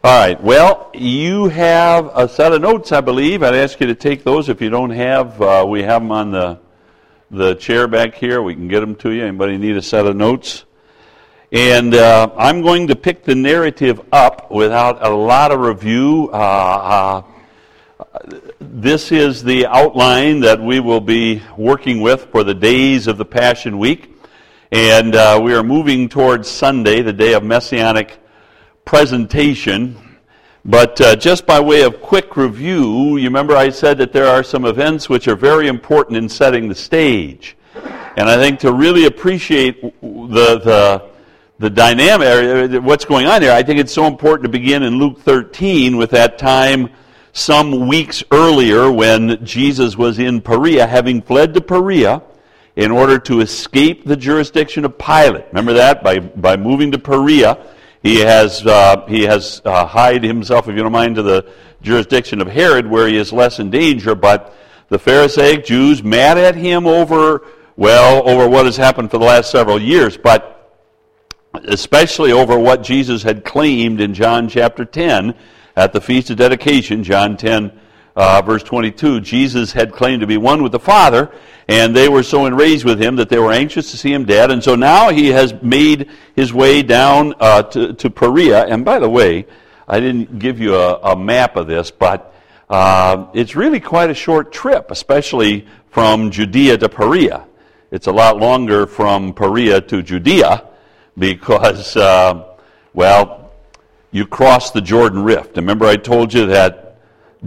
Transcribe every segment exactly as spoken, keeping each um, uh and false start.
All right, well, you have a set of notes, I believe. I'd ask you to take those. If you don't have, uh, we have them on the the chair back here. We can get them to you. Anybody need a set of notes? And uh, I'm going to pick the narrative up without a lot of review. Uh, uh, this is the outline that we will be working with for the days of the Passion Week. And uh, we are moving towards Sunday, the day of Messianic presentation. But uh, just by way of quick review, you remember I said that there are some events which are very important in setting the stage. And I think to really appreciate the the, the dynamic, what's going on here, I think it's so important to begin in Luke thirteen with that time some weeks earlier when Jesus was in Perea, having fled to Perea in order to escape the jurisdiction of Pilate. Remember that? By, by moving to Perea, He has uh, he has uh, hied himself, if you don't mind, to the jurisdiction of Herod, where he is less in danger. But the Pharisaic Jews mad at him over, well, over what has happened for the last several years, but especially over what Jesus had claimed in John chapter ten at the Feast of Dedication, John ten, uh, verse twenty-two. Jesus had claimed to be one with the Father, and they were so enraged with him that they were anxious to see him dead. And so now he has made his way down uh, to, to Perea. And by the way, I didn't give you a, a map of this, but uh, it's really quite a short trip, especially from Judea to Perea. It's a lot longer from Perea to Judea because, uh, well, you cross the Jordan Rift. Remember I told you that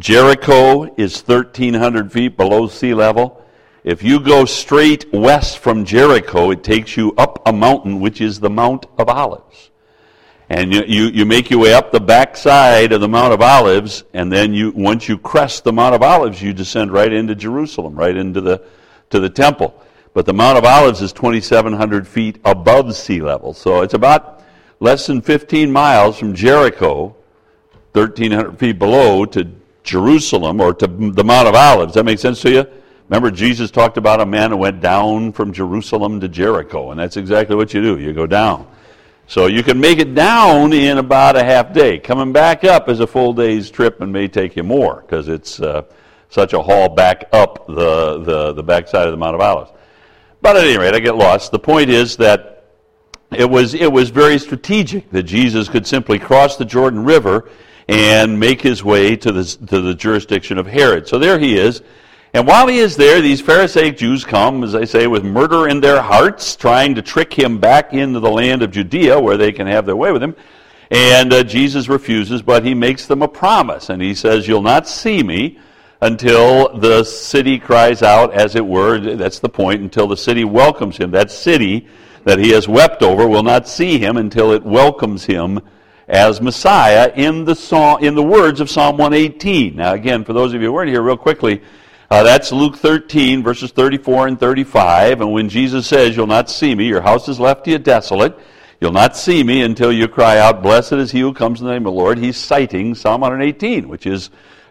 Jericho is thirteen hundred feet below sea level? If you go straight west from Jericho, it takes you up a mountain, which is the Mount of Olives. And you, you, you make your way up the backside of the Mount of Olives, and then you once you crest the Mount of Olives, you descend right into Jerusalem, right into the to the temple. But the Mount of Olives is twenty-seven hundred feet above sea level. So it's about less than fifteen miles from Jericho, thirteen hundred feet below, to Jerusalem, or to the Mount of Olives. Does that make sense to you? Remember, Jesus talked about a man who went down from Jerusalem to Jericho, and that's exactly what you do. You go down. So you can make it down in about a half day. Coming back up is a full day's trip and may take you more because it's uh, such a haul back up the, the, the backside of the Mount of Olives. But at any rate, I get lost. The point is that it was, it was very strategic that Jesus could simply cross the Jordan River and make his way to the, to the jurisdiction of Herod. So there he is. And while he is there, these Pharisaic Jews come, as I say, with murder in their hearts, trying to trick him back into the land of Judea where they can have their way with him. And uh, Jesus refuses, but he makes them a promise. And he says, "You'll not see me until the city cries out," as it were. That's the point, until the city welcomes him. That city that he has wept over will not see him until it welcomes him as Messiah in the song, in the words of Psalm one eighteen. Now again, for those of you who weren't here, real quickly, Uh, that's Luke thirteen, verses thirty-four and thirty-five. And when Jesus says, "You'll not see me, your house is left to you desolate. You'll not see me until you cry out, 'Blessed is he who comes in the name of the Lord,'" he's citing Psalm one eighteen, which is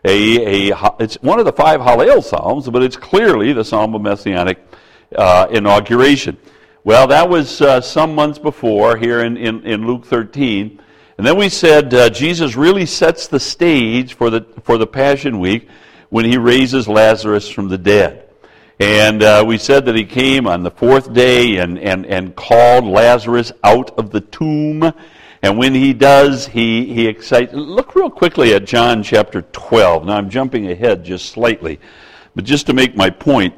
a, a it's one of the five Hallel Psalms, but it's clearly the Psalm of Messianic uh, inauguration. Well, that was uh, some months before here in, in, in Luke thirteen. And then we said uh, Jesus really sets the stage for the for the Passion Week when he raises Lazarus from the dead. And uh, we said that he came on the fourth day and, and, and called Lazarus out of the tomb. And when he does, he, he excites. Look real quickly at John chapter twelve. Now I'm jumping ahead just slightly. But just to make my point,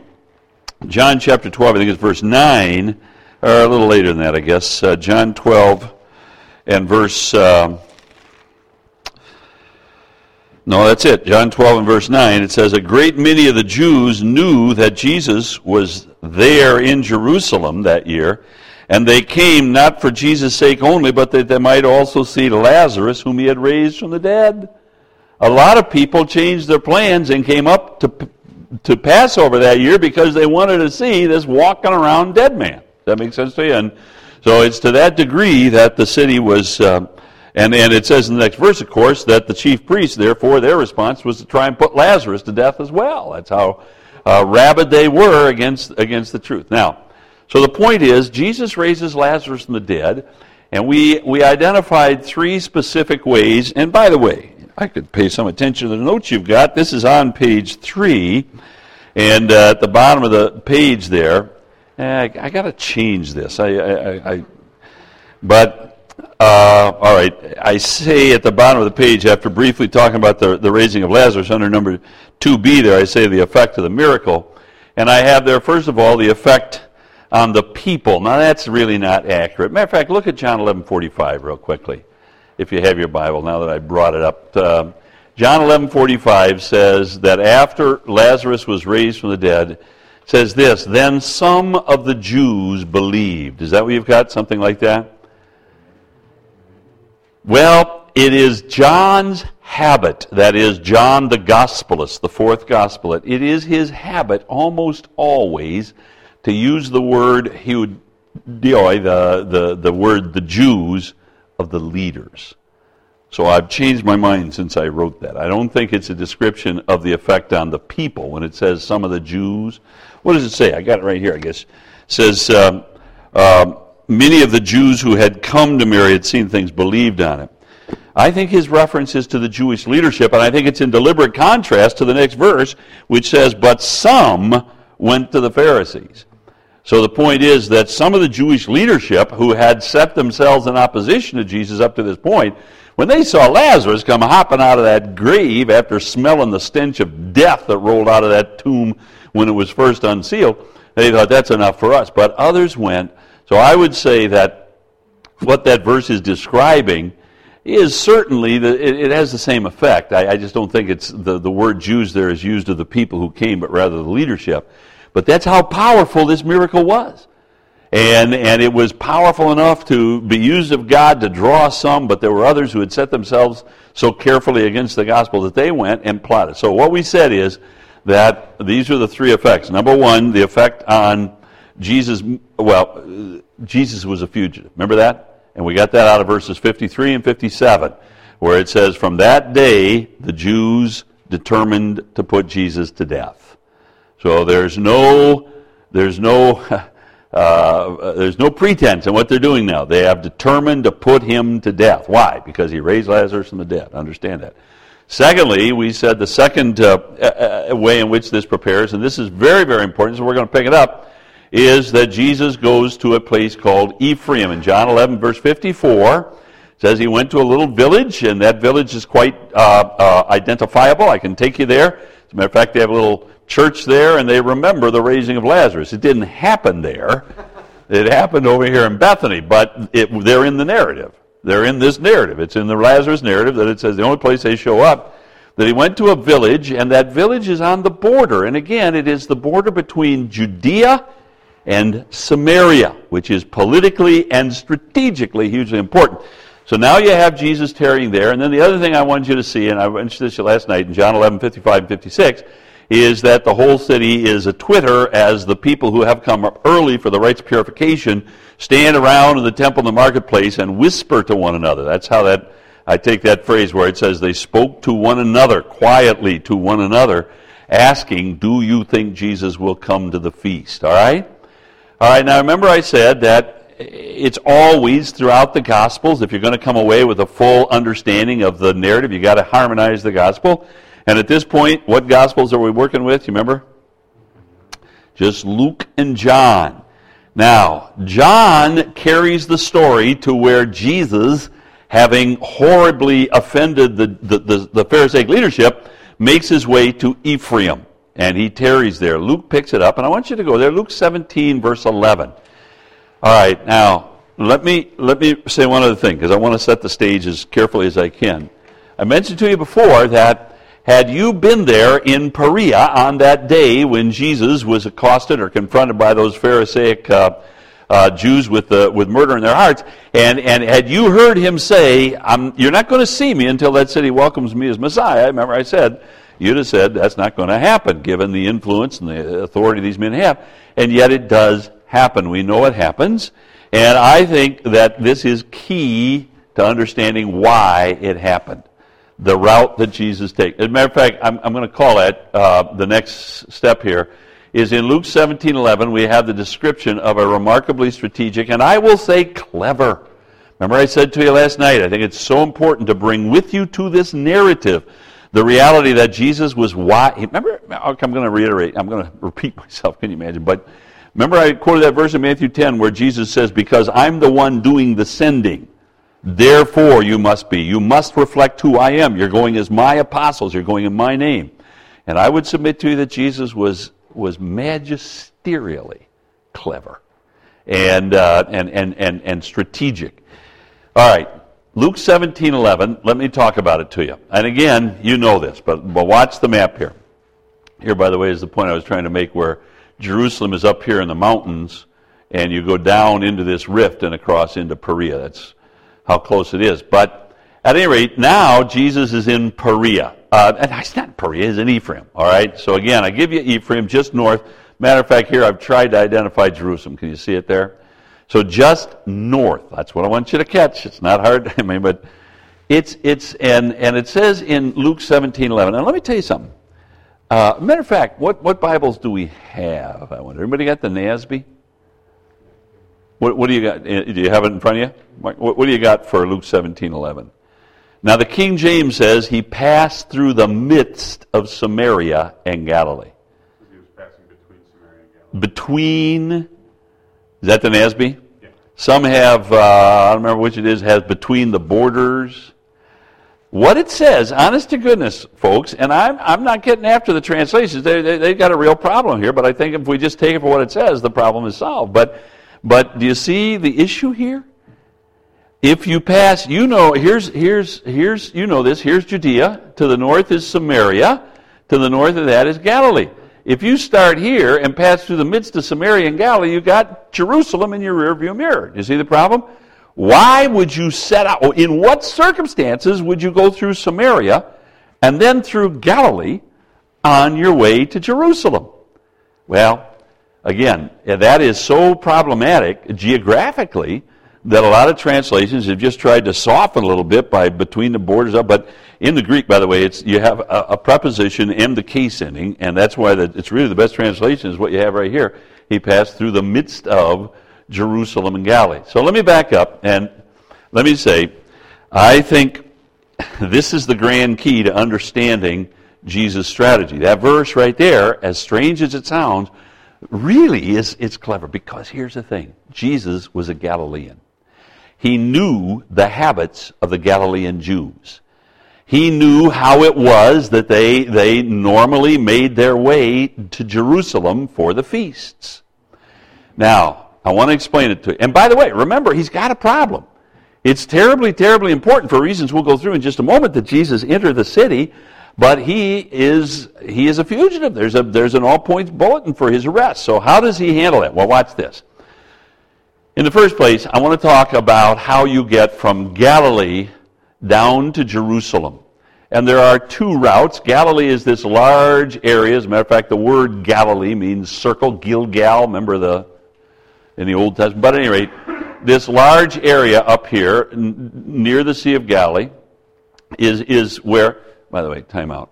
John chapter twelve, I think it's verse nine, or a little later than that, I guess. Uh, John twelve and verse... Uh, No, that's it. John twelve and verse nine, it says, "A great many of the Jews knew that Jesus was there in Jerusalem that year, and they came not for Jesus' sake only, but that they might also see Lazarus, whom he had raised from the dead." A lot of people changed their plans and came up to, to Passover that year because they wanted to see this walking around dead man. Does that make sense to you? And so it's to that degree that the city was... Uh, And, and it says in the next verse, of course, that the chief priests, therefore, their response was to try and put Lazarus to death as well. That's how uh, rabid they were against, against the truth. Now, so the point is, Jesus raises Lazarus from the dead, And we, we identified three specific ways. And by the way, I could pay some attention to the notes you've got. This is on page three. And uh, at the bottom of the page there, I, I got to change this. I, I, I but, uh, all right, I say at the bottom of the page, after briefly talking about the, the raising of Lazarus, under number two B there, I say the effect of the miracle. And I have there, first of all, the effect on the people. Now, that's really not accurate. Matter of fact, look at John eleven forty-five real quickly, if you have your Bible, now that I brought it up. Uh, John eleven forty-five says that after Lazarus was raised from the dead, it says this, then some of the Jews believed. Is that what you've got, something like that? Well, it is John's habit, that is John the Gospelist, the fourth Gospelist, it is his habit almost always to use the word hiudoi, the, the, the word the Jews, of the leaders. So I've changed my mind since I wrote that. I don't think it's a description of the effect on the people when it says some of the Jews. What does it say? I got it right here, I guess. It says, um, uh, many of the Jews who had come to Mary had seen things, believed on it. I think his reference is to the Jewish leadership, and I think it's in deliberate contrast to the next verse, which says, but some went to the Pharisees. So the point is that some of the Jewish leadership who had set themselves in opposition to Jesus up to this point, when they saw Lazarus come hopping out of that grave after smelling the stench of death that rolled out of that tomb when it was first unsealed, they thought that's enough for us. But others went. So I would say that what that verse is describing is certainly, the, it, it has the same effect. I, I just don't think it's the, the word Jews there is used of the people who came, but rather the leadership. But that's how powerful this miracle was. And and it was powerful enough to be used of God to draw some, but there were others who had set themselves so carefully against the gospel that they went and plotted. So what we said is that these are the three effects. Number one, the effect on Jesus, well, Jesus was a fugitive. Remember that? And we got that out of verses fifty-three and fifty-seven, where it says, from that day, the Jews determined to put Jesus to death. So there's no, there's no, uh, there's no pretense in what they're doing now. They have determined to put him to death. Why? Because he raised Lazarus from the dead. Understand that. Secondly, we said the second uh, uh, way in which this prepares, and this is very, very important, so we're going to pick it up, is that Jesus goes to a place called Ephraim. In John eleven, verse fifty-four, it says he went to a little village, and that village is quite uh, uh, identifiable. I can take you there. As a matter of fact, they have a little church there, and they remember the raising of Lazarus. It didn't happen there. It happened over here in Bethany, but it, they're in the narrative. They're in this narrative. It's in the Lazarus narrative that it says the only place they show up, that he went to a village, and that village is on the border. And again, it is the border between Judea and Samaria, which is politically and strategically hugely important. So now you have Jesus tarrying there, and then the other thing I wanted you to see, and I mentioned this last night in John eleven, fifty-five and fifty-six, is that the whole city is a Twitter as the people who have come up early for the rites of purification stand around in the temple and the marketplace and whisper to one another. That's how that, I take that phrase where it says they spoke to one another, quietly to one another, asking, do you think Jesus will come to the feast? All right? All right, now remember I said that it's always throughout the Gospels, if you're going to come away with a full understanding of the narrative, you've got to harmonize the Gospel. And at this point, what Gospels are we working with? You remember? Just Luke and John. Now, John carries the story to where Jesus, having horribly offended the, the, the, the Pharisaic leadership, makes his way to Ephraim. And he tarries there. Luke picks it up, and I want you to go there. Luke seventeen, verse eleven. All right, now, let me, let me say one other thing, because I want to set the stage as carefully as I can. I mentioned to you before that had you been there in Perea on that day when Jesus was accosted or confronted by those Pharisaic uh, uh, Jews with uh, with murder in their hearts, and, and had you heard him say, I'm, you're not going to see me until that city welcomes me as Messiah, remember I said, you'd have said that's not going to happen given the influence and the authority these men have, and yet it does happen. We know it happens, and I think that this is key to understanding why it happened. The route that Jesus takes. As a matter of fact, I'm, I'm going to call it, uh, the next step here, is in Luke seventeen eleven, we have the description of a remarkably strategic, and I will say clever, Remember I said to you last night, I think it's so important to bring with you to this narrative the reality that Jesus was why. Remember, I'm going to reiterate, I'm going to repeat myself, can you imagine? But remember I quoted that verse in Matthew ten where Jesus says, because I'm the one doing the sending, therefore you must be. You must reflect who I am. You're going as my apostles. You're going in my name. And I would submit to you that Jesus was was magisterially clever and uh, and, and, and, and strategic. All right, Luke seventeen eleven, let me talk about it to you. And again, you know this, but, but watch the map here. Here, by the way, is the point I was trying to make where Jerusalem is up here in the mountains, and you go down into this rift and across into Perea. That's how close it is. But at any rate, now Jesus is in Perea. Uh, and it's not Perea, it's in Ephraim. All right, so again, I give you Ephraim just north. Matter of fact, here I've tried to identify Jerusalem. Can you see it there? So just north. That's what I want you to catch. It's not hard. I mean, but it's it's and and it says in Luke seventeen eleven. And let me tell you something. Uh, matter of fact, what what Bibles do we have? I wonder. Everybody got the N A S B? What what do you got? Do you have it in front of you? What, what do you got for Luke seventeen eleven? Now the King James says he passed through the midst of Samaria and Galilee. He was passing between Samaria and Galilee. Between. Is that the N A S B? Yeah. Some have, uh, I don't remember which it is, has between the borders. What it says, honest to goodness, folks, and I'm I'm not getting after the translations. They, they, they've got a real problem here, but I think if we just take it for what it says, the problem is solved. But, but do you see the issue here? If you pass, you know, here's, here's, here's, you know this, here's Judea. To the north is Samaria. To the north of that is Galilee. If you start here and pass through the midst of Samaria and Galilee, you've got Jerusalem in your rearview mirror. You see the problem? Why would you set out, in what circumstances would you go through Samaria and then through Galilee on your way to Jerusalem? Well, again, that is so problematic geographically that a lot of translations have just tried to soften a little bit by between the borders of, but in the Greek, by the way, it's you have a, a preposition and the case ending, and that's why the, it's really the best translation is what you have right here. He passed through the midst of Jerusalem and Galilee. So let me back up and let me say, I think this is the grand key to understanding Jesus' strategy. That verse right there, as strange as it sounds, really is it's clever because here's the thing. Jesus was a Galilean. He knew the habits of the Galilean Jews. He knew how it was that they, they normally made their way to Jerusalem for the feasts. Now, I want to explain it to you. And by the way, remember, he's got a problem. It's terribly, terribly important for reasons we'll go through in just a moment that Jesus entered the city, but he is he is a fugitive. There's a there's an all-points bulletin for his arrest. So how does he handle it? Well, watch this. In the first place, I want to talk about how you get from Galilee down to Jerusalem. And there are two routes. Galilee is this large area. As a matter of fact, the word Galilee means circle, Gilgal. Remember the in the Old Testament. But at any rate, this large area up here n- near the Sea of Galilee is, is where, by the way, time out.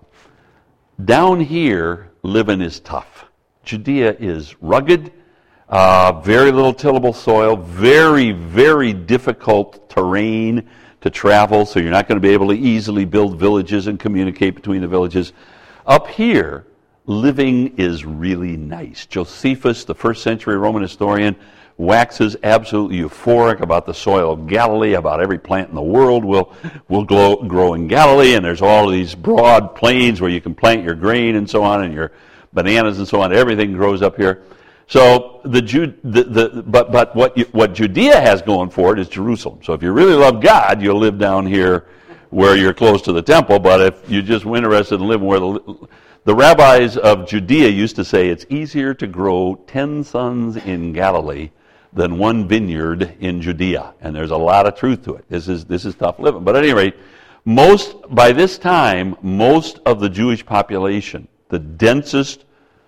Down here, living is tough. Judea is rugged. Uh, very little tillable soil, very, very difficult terrain to travel, so you're not going to be able to easily build villages and communicate between the villages. Up here, living is really nice. Josephus, the first century Roman historian, waxes absolutely euphoric about the soil of Galilee, about every plant in the world will, will grow, grow in Galilee, and there's all of these broad plains where you can plant your grain and so on, and your bananas and so on. Everything grows up here. So the Jew, the, the but but what you, what Judea has going for it is Jerusalem. So if you really love God, you'll live down here where you're close to the temple. But if you just were interested in living where the the rabbis of Judea used to say, it's easier to grow ten sons in Galilee than one vineyard in Judea, and there's a lot of truth to it. This is this is tough living. But at any rate, most by this time, most of the Jewish population, the densest,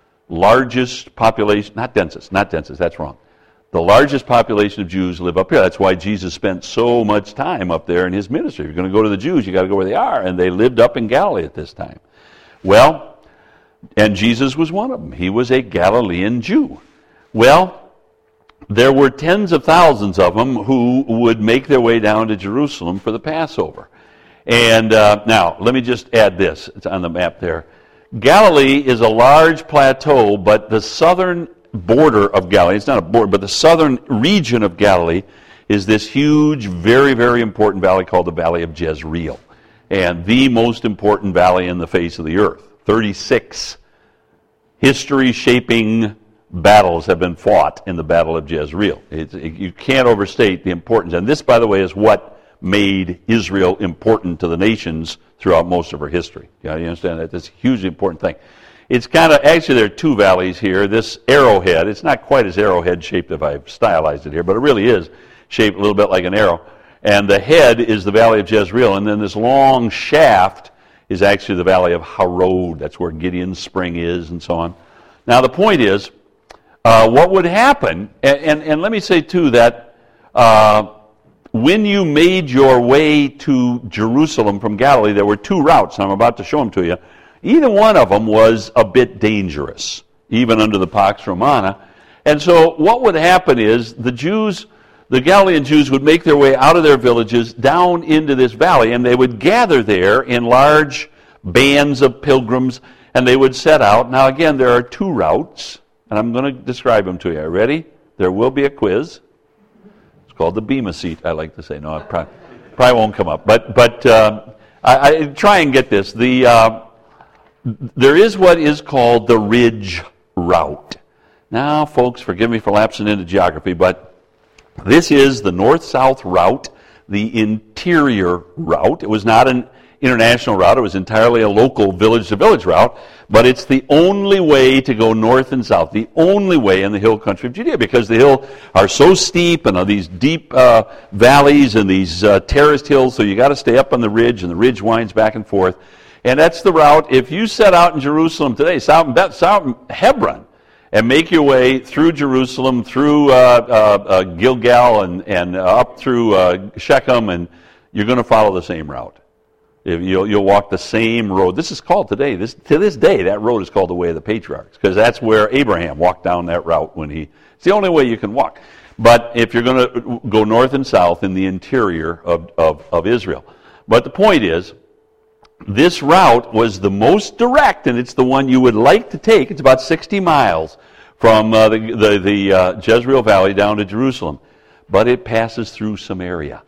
largest population, not densest, not densest, that's wrong. The largest population of Jews live up here. That's why Jesus spent so much time up there in his ministry. If you're going to go to the Jews, you got to go where they are, and they lived up in Galilee at this time. Well, and Jesus was one of them. He was a Galilean Jew. Well, there were tens of thousands of them who would make their way down to Jerusalem for the Passover. And uh, now, let me just add this. It's on the map there. Galilee is a large plateau, but the southern border of Galilee, it's not a border, but the southern region of Galilee is this huge, very, very important valley called the Valley of Jezreel. And the most important valley in the face of the earth. thirty-six history-shaping battles have been fought in the Battle of Jezreel. It's, it, you can't overstate the importance. And this, by the way, is what made Israel important to the nations throughout most of her history. You, know, you understand that? That's a hugely important thing. It's kind of, actually there are two valleys here. This arrowhead, it's not quite as arrowhead shaped if I've stylized it here, but it really is shaped a little bit like an arrow. And the head is the Valley of Jezreel, and then this long shaft is actually the Valley of Harod. That's where Gideon's spring is and so on. Now the point is, uh, what would happen, and, and, and let me say too that uh, when you made your way to Jerusalem from Galilee, there were two routes, and I'm about to show them to you. Either one of them was a bit dangerous, even under the Pax Romana. And so what would happen is the Jews, the Galilean Jews would make their way out of their villages down into this valley, and they would gather there in large bands of pilgrims, and they would set out. Now again, there are two routes, and I'm going to describe them to you. Are you ready? There will be a quiz. It's called the Bema seat, I like to say. No, it probably, probably won't come up. But but uh, I, I try and get this. The uh, there is what is called the Ridge Route. Now, folks, forgive me for lapsing into geography, but this is the north-south route, the interior route. It was not an international route. It was entirely a local village-to-village route, but it's the only way to go north and south, the only way in the hill country of Judea, because the hills are so steep and are these deep uh, valleys and these uh, terraced hills, so you got to stay up on the ridge, and the ridge winds back and forth. And that's the route. If you set out in Jerusalem today, south in, Beth, south in Hebron, and make your way through Jerusalem, through uh, uh, uh, Gilgal, and, and uh, up through uh, Shechem, and you're going to follow the same route. If you'll, you'll walk the same road. This is called today, this, to this day, that road is called the Way of the Patriarchs, because that's where Abraham walked down that route when he, it's the only way you can walk. But if you're going to go north and south in the interior of, of, of Israel. But the point is, this route was the most direct, and it's the one you would like to take. It's about sixty miles from uh, the, the, the uh, Jezreel Valley down to Jerusalem. But it passes through Samaria.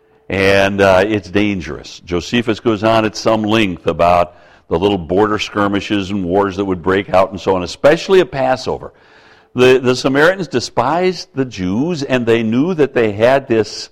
And uh, it's dangerous. Josephus goes on at some length about the little border skirmishes and wars that would break out and so on, especially at Passover. The, the Samaritans despised the Jews, and they knew that they had this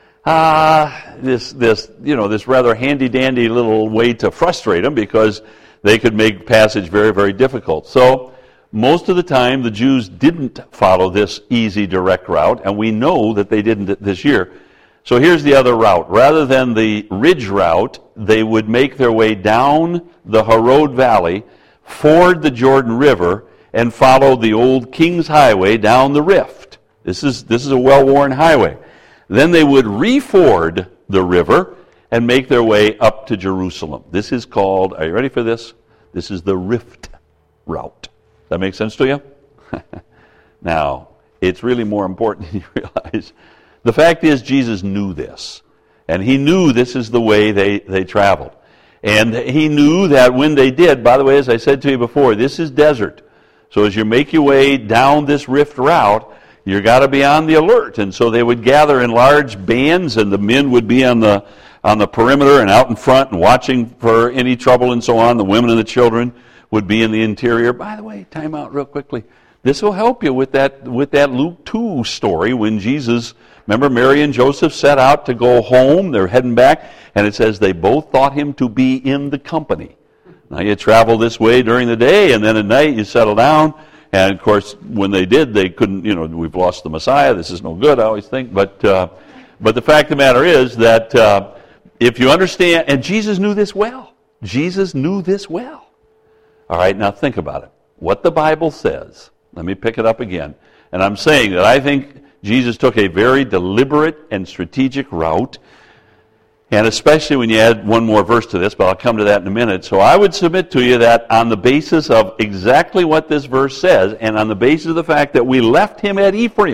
Ah, uh, this, this, you know, this rather handy-dandy little way to frustrate them, because they could make passage very, very difficult. So, most of the time, the Jews didn't follow this easy, direct route, and we know that they didn't this year. So here's the other route. Rather than the ridge route, they would make their way down the Harod Valley, ford the Jordan River, and follow the old King's Highway down the Rift. This is, this is a well-worn highway. Then they would reford the river and make their way up to Jerusalem. This is called, are you ready for this? This is the Rift route. That make sense to you? Now, it's really more important than you realize. The fact is, Jesus knew this. And he knew this is the way they, they traveled. And he knew that when they did, by the way, as I said to you before, this is desert. So as you make your way down this Rift route, you got to be on the alert. And so they would gather in large bands, and the men would be on the on the perimeter and out in front and watching for any trouble and so on. The women and the children would be in the interior. By the way, time out real quickly. This will help you with that with that Luke two story when Jesus, remember Mary and Joseph set out to go home. They're heading back, and it says they both thought him to be in the company. Now you travel this way during the day, and then at night you settle down. And, of course, when they did, they couldn't, you know, we've lost the Messiah. This is no good, I always think. But uh, but the fact of the matter is that uh, if you understand, and Jesus knew this well. Jesus knew this well. All right, now think about it. What the Bible says, let me pick it up again. And I'm saying that I think Jesus took a very deliberate and strategic route. And especially when you add one more verse to this, but I'll come to that in a minute. So I would submit to you that on the basis of exactly what this verse says, and on the basis of the fact that we left him at Ephraim,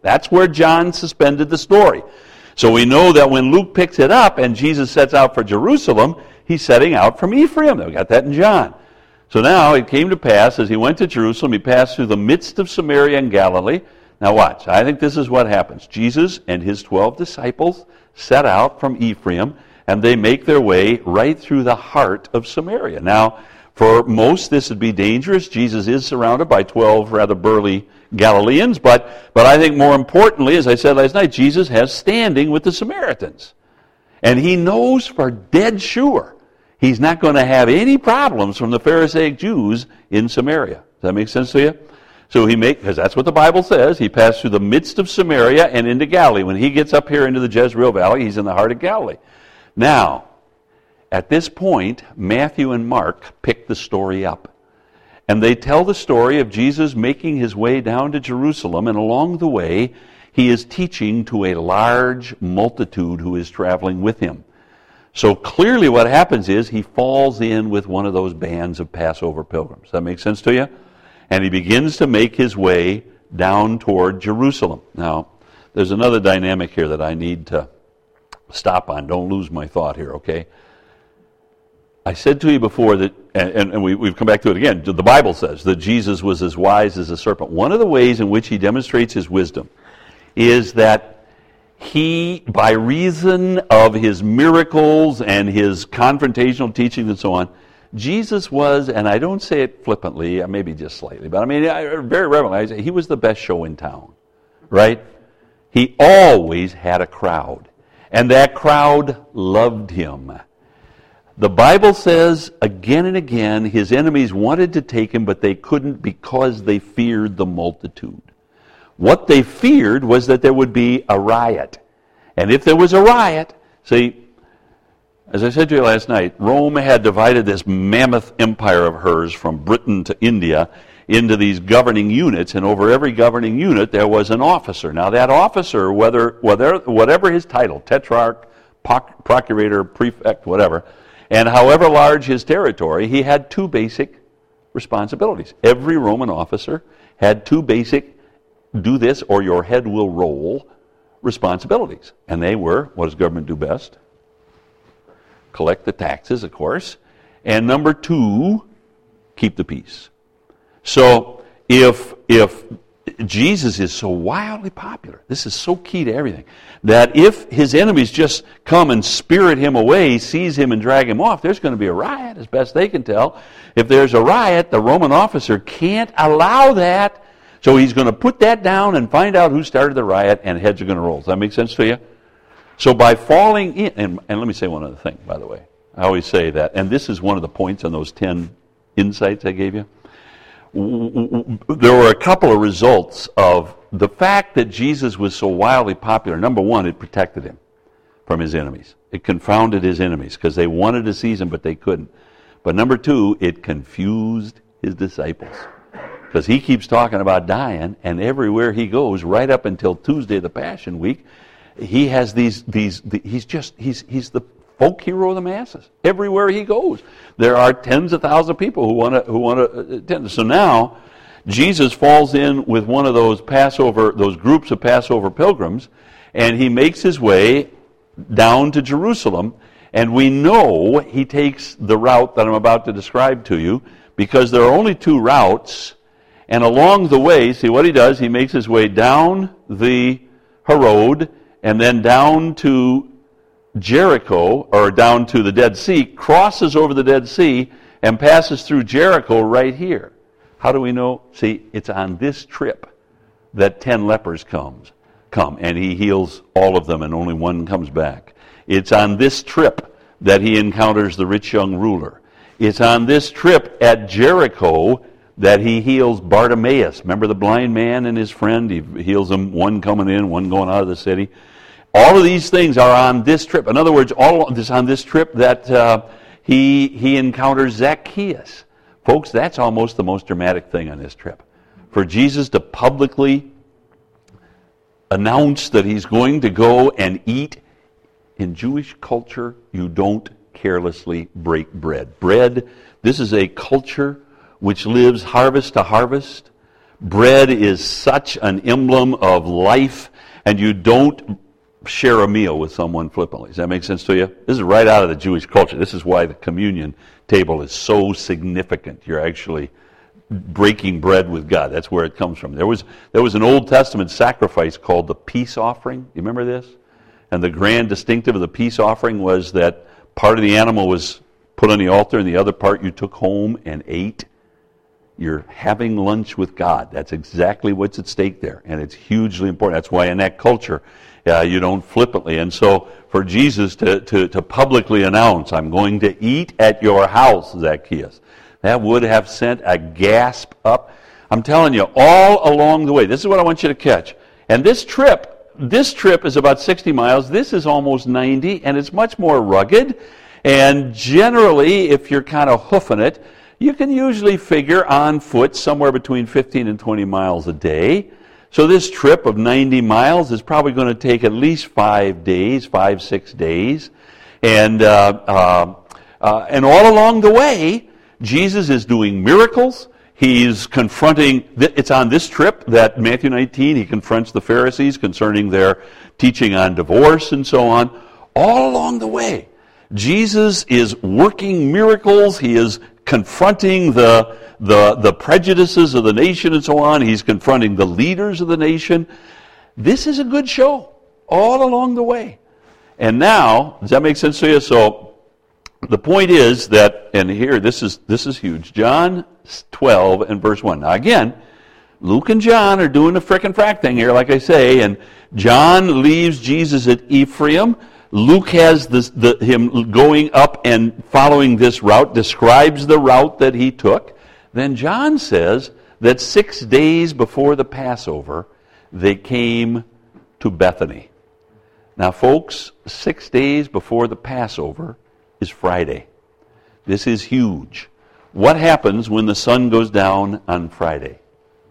That's where John suspended the story. So we know that when Luke picks it up and Jesus sets out for Jerusalem, he's setting out from Ephraim. We got that in John. So now it came to pass, as he went to Jerusalem, he passed through the midst of Samaria and Galilee. Now watch, I think this is what happens. Jesus and his twelve disciples set out from Ephraim, and they make their way right through the heart of Samaria. Now, for most, this would be dangerous. Jesus is surrounded by twelve rather burly Galileans, but, but I think more importantly, as I said last night, Jesus has standing with the Samaritans. And he knows for dead sure he's not going to have any problems from the Pharisaic Jews in Samaria. Does that make sense to you? So he make, because that's what the Bible says, he passed through the midst of Samaria and into Galilee. When he gets up here into the Jezreel Valley, he's in the heart of Galilee. Now, at this point, Matthew and Mark pick the story up. And they tell the story of Jesus making his way down to Jerusalem, and along the way, he is teaching to a large multitude who is traveling with him. So clearly what happens is he falls in with one of those bands of Passover pilgrims. Does that make sense to you? And he begins to make his way down toward Jerusalem. Now, there's another dynamic here that I need to stop on. Don't lose my thought here, okay? I said to you before that, and, and we, we've come back to it again, the Bible says that Jesus was as wise as a serpent. One of the ways in which he demonstrates his wisdom is that he, by reason of his miracles and his confrontational teaching and so on, Jesus was, and I don't say it flippantly, maybe just slightly, but I mean, I, very reverently, he was the best show in town, right? He always had a crowd, and that crowd loved him. The Bible says again and again, his enemies wanted to take him, but they couldn't because they feared the multitude. What they feared was that there would be a riot. And if there was a riot, see, as I said to you last night, Rome had divided this mammoth empire of hers from Britain to India into these governing units, and over every governing unit there was an officer. Now that officer, whether, whether whatever his title, tetrarch, procurator, prefect, whatever, and however large his territory, he had two basic responsibilities. Every Roman officer had two basic do this or your head will roll responsibilities. And they were, what does government do best? Collect the taxes, of course. And number two, keep the peace. So if if Jesus is so wildly popular, this is so key to everything, that if his enemies just come and spirit him away, seize him and drag him off, there's going to be a riot, as best they can tell. If there's a riot, the Roman officer can't allow that, so he's going to put that down and find out who started the riot, and heads are going to roll. Does that make sense to you? So by falling in, and, and let me say one other thing, by the way. I always say that, and this is one of the points on those ten insights I gave you. There were a couple of results of the fact that Jesus was so wildly popular. Number one, it protected him from his enemies. It confounded his enemies because they wanted to seize him, but they couldn't. But number two, it confused his disciples. Because he keeps talking about dying, and everywhere he goes, right up until Tuesday of the Passion Week, he has these, these, the, he's just, he's, he's the folk hero of the masses. Everywhere he goes, there are tens of thousands of people who want to, who want to attend. So now, Jesus falls in with one of those Passover, those groups of Passover pilgrims, and he makes his way down to Jerusalem, and we know he takes the route that I'm about to describe to you, because there are only two routes. And along the way, see what he does, he makes his way down the Harod and then down to Jericho, or down to the Dead Sea, crosses over the Dead Sea and passes through Jericho right here. How do we know? See, it's on this trip that ten lepers comes, come, and he heals all of them and only one comes back. It's on this trip that he encounters the rich young ruler. It's on this trip at Jericho that he heals Bartimaeus. Remember the blind man and his friend? He heals them, one coming in, one going out of the city. All of these things are on this trip. In other words, all of this on this trip that uh, he he encounters Zacchaeus. Folks, that's almost the most dramatic thing on this trip. For Jesus to publicly announce that he's going to go and eat. In Jewish culture, you don't carelessly break bread. Bread, this is a culture which lives harvest to harvest. Bread is such an emblem of life, and you don't share a meal with someone flippantly. Does that make sense to you? This is right out of the Jewish culture. This is why the communion table is so significant. You're actually breaking bread with God. That's where it comes from. There was there was an Old Testament sacrifice called the peace offering. You remember this? And the grand distinctive of the peace offering was that part of the animal was put on the altar and the other part you took home and ate. You're having lunch with God. That's exactly what's at stake there. And it's hugely important. That's why in that culture, uh, you don't flippantly. And so for Jesus to, to, to publicly announce, I'm going to eat at your house, Zacchaeus, that would have sent a gasp up. I'm telling you, all along the way, this is what I want you to catch. And this trip, this trip is about sixty miles. This is almost ninety, and it's much more rugged. And generally, if you're kind of hoofing it, you can usually figure on foot somewhere between fifteen and twenty miles a day. So this trip of ninety miles is probably going to take at least five days, five, six days. And, uh, uh, uh, and all along the way, Jesus is doing miracles. He's confronting, it's on this trip that Matthew nineteen, he confronts the Pharisees concerning their teaching on divorce and so on. All along the way, Jesus is working miracles. He is confronting the, the, the prejudices of the nation and so on. He's confronting the leaders of the nation. This is a good show all along the way. And now, does that make sense to you? So the point is that, and here, this is this is huge, John twelve and verse one. Now again, Luke and John are doing the frickin' frack thing here, like I say, and John leaves Jesus at Ephraim. Luke has this, the, him going up and following this route, describes the route that he took. Then John says that six days before the Passover, they came to Bethany. Now, folks, six days before the Passover is Friday. This is huge. What happens when the sun goes down on Friday?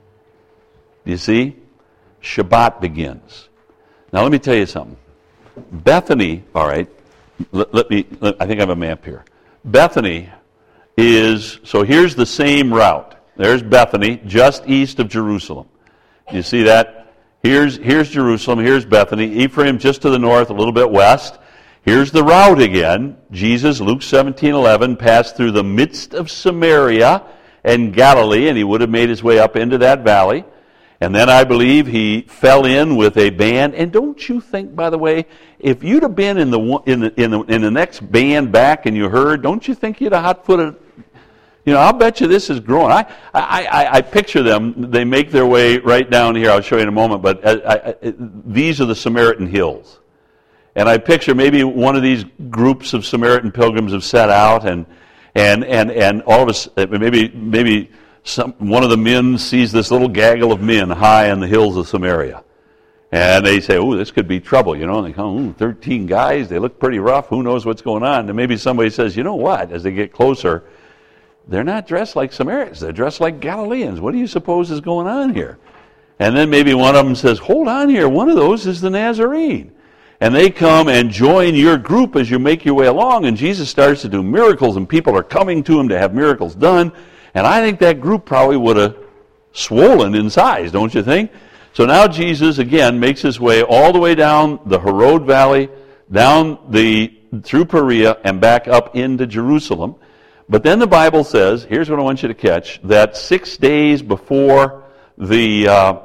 You see? Shabbat begins. Now, let me tell you something. Bethany, all right, let, let me, let, I think I have a map here. Bethany is, so here's the same route. There's Bethany, just east of Jerusalem. You see that? Here's, here's Jerusalem, here's Bethany. Ephraim just to the north, a little bit west. Here's the route again. Jesus, Luke seventeen eleven, passed through the midst of Samaria and Galilee, and he would have made his way up into that valley. And then I believe he fell in with a band. And don't you think, by the way, if you'd have been in the in the in the, in the next band back and you heard, don't you think you'd have hot-footed? You know, I'll bet you this is growing. I I, I, I picture them. They make their way right down here. I'll show you in a moment. But I, I, these are the Samaritan hills. And I picture maybe one of these groups of Samaritan pilgrims have set out, and and and and all of us maybe maybe. Some, one of the men sees this little gaggle of men high in the hills of Samaria. And they say, oh, this could be trouble, you know. And they come, ooh, thirteen guys, they look pretty rough. Who knows what's going on? And maybe somebody says, you know what, as they get closer, they're not dressed like Samaritans. They're dressed like Galileans. What do you suppose is going on here? And then maybe one of them says, hold on here, one of those is the Nazarene. And they come and join your group as you make your way along. And Jesus starts to do miracles, and people are coming to him to have miracles done. And I think that group probably would have swollen in size, don't you think? So now Jesus, again, makes his way all the way down the Herod Valley, down the through Perea, and back up into Jerusalem. But then the Bible says, here's what I want you to catch, that six days before the uh,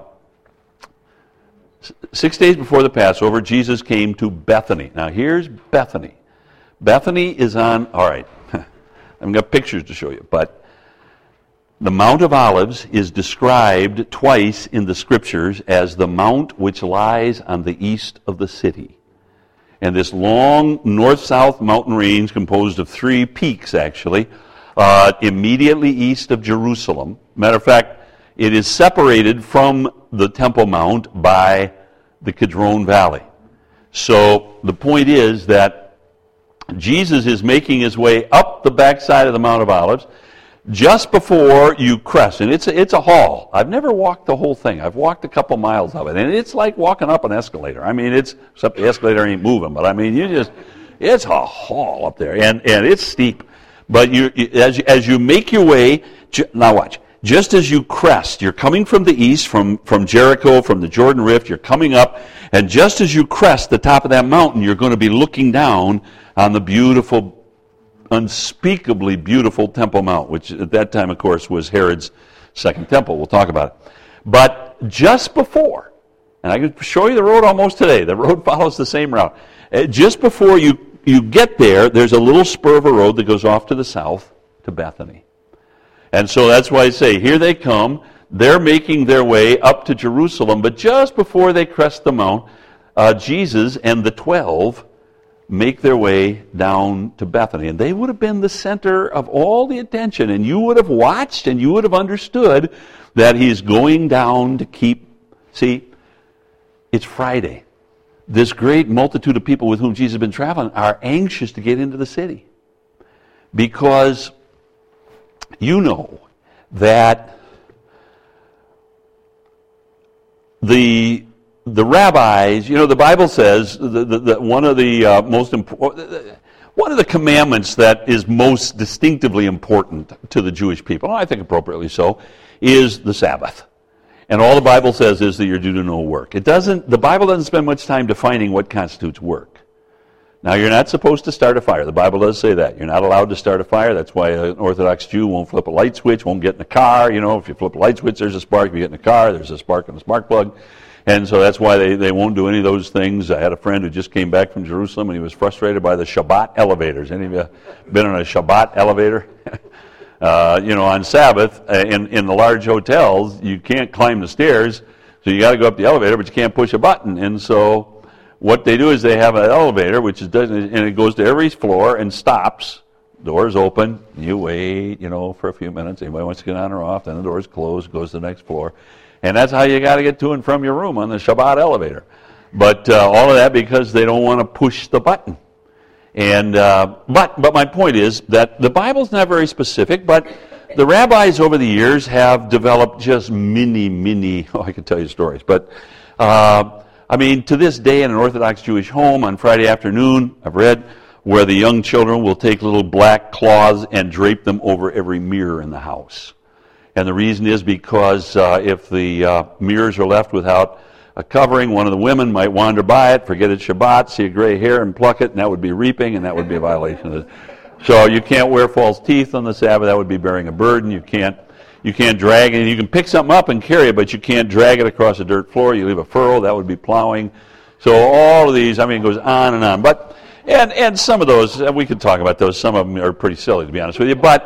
six days before the Passover, Jesus came to Bethany. Now here's Bethany. Bethany is on, all right, I've got pictures to show you, but the Mount of Olives is described twice in the Scriptures as the mount which lies on the east of the city. And this long north-south mountain range composed of three peaks, actually, uh, immediately east of Jerusalem. Matter of fact, it is separated from the Temple Mount by the Kidron Valley. So the point is that Jesus is making his way up the backside of the Mount of Olives, just before you crest, and it's a, it's a haul. I've never walked the whole thing. I've walked a couple miles of it, and it's like walking up an escalator. I mean, it's except the escalator ain't moving, but I mean, you just it's a haul up there, and and it's steep. But you as you, as you make your way, now watch. just as you crest, you're coming from the east, from, from Jericho, from the Jordan Rift, you're coming up, and just as you crest the top of that mountain, you're going to be looking down on the beautiful, unspeakably beautiful Temple Mount, which at that time, of course, was Herod's second temple. We'll talk about it. But just before, and I can show you the road almost today, the road follows the same route. Just before you, you get there, there's a little spur of a road that goes off to the south to Bethany. And so that's why I say, here they come. They're making their way up to Jerusalem. But just before they crest the mount, uh, Jesus and the twelve make their way down to Bethany. And they would have been the center of all the attention. And you would have watched and you would have understood that he's going down to keep... See, it's Friday. This great multitude of people with whom Jesus has been traveling are anxious to get into the city. Because... you know that the the rabbis, you know, the Bible says that one of the uh, most important, one of the commandments that is most distinctively important to the Jewish people, and I think appropriately so, is the Sabbath. And all the Bible says is that you're due to no work. It doesn't. The Bible doesn't spend much time defining what constitutes work. Now, you're not supposed to start a fire. The Bible does say that. You're not allowed to start a fire. That's why an Orthodox Jew won't flip a light switch, won't get in a car. You know, if you flip a light switch, there's a spark. If you get in a car, there's a spark in the spark plug. And so that's why they, they won't do any of those things. I had a friend who just came back from Jerusalem, and he was frustrated by the Shabbat elevators. Any of you been on a Shabbat elevator? uh, you know, on Sabbath, in, in the large hotels, you can't climb the stairs, so you got to go up the elevator, but you can't push a button. And so... what they do is they have an elevator, which is and it goes to every floor and stops. Doors open. You wait, you know, for a few minutes. Anybody wants to get on or off, then the doors close, goes to the next floor, and that's how you got to get to and from your room on the Shabbat elevator. But uh, all of that because they don't want to push the button. And uh, but but my point is that the Bible's not very specific, but the rabbis over the years have developed just many, many. Oh, I could tell you stories, but. Uh, I mean, to this day in an Orthodox Jewish home on Friday afternoon, I've read, where the young children will take little black cloths and drape them over every mirror in the house. And the reason is because uh, if the uh, mirrors are left without a covering, one of the women might wander by it, forget it's Shabbat, see a gray hair and pluck it, and that would be reaping, and that would be a violation of it. So you can't wear false teeth on the Sabbath. That would be bearing a burden. You can't You can't drag it. You can pick something up and carry it, but you can't drag it across a dirt floor. You leave a furrow, that would be plowing. So all of these, I mean, it goes on and on. But and and some of those, we could talk about those. Some of them are pretty silly, to be honest with you. But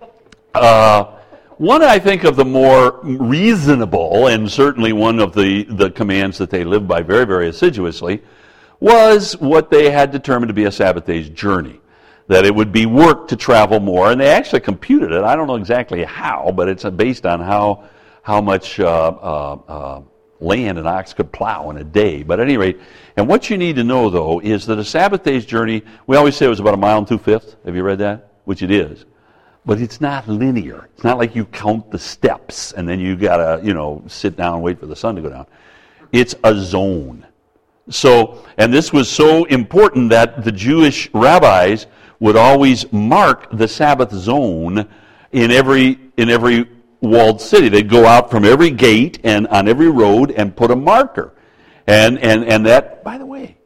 uh, one, I think, of the more reasonable, and certainly one of the, the commands that they lived by very, very assiduously, was what they had determined to be a Sabbath day's journey. That it would be work to travel more, and they actually computed it. I don't know exactly how, but it's based on how how much uh, uh, uh, land an ox could plow in a day. But at any rate, and what you need to know, though, is that a Sabbath day's journey, we always say it was about a mile and two-fifths. Have you read that? Which it is. But it's not linear. It's not like you count the steps, and then you got to, you know, sit down and wait for the sun to go down. It's a zone. So, and this was so important that the Jewish rabbis would always mark the Sabbath zone in every in every walled city. They'd go out from every gate and on every road and put a marker. And and, and that, by the way,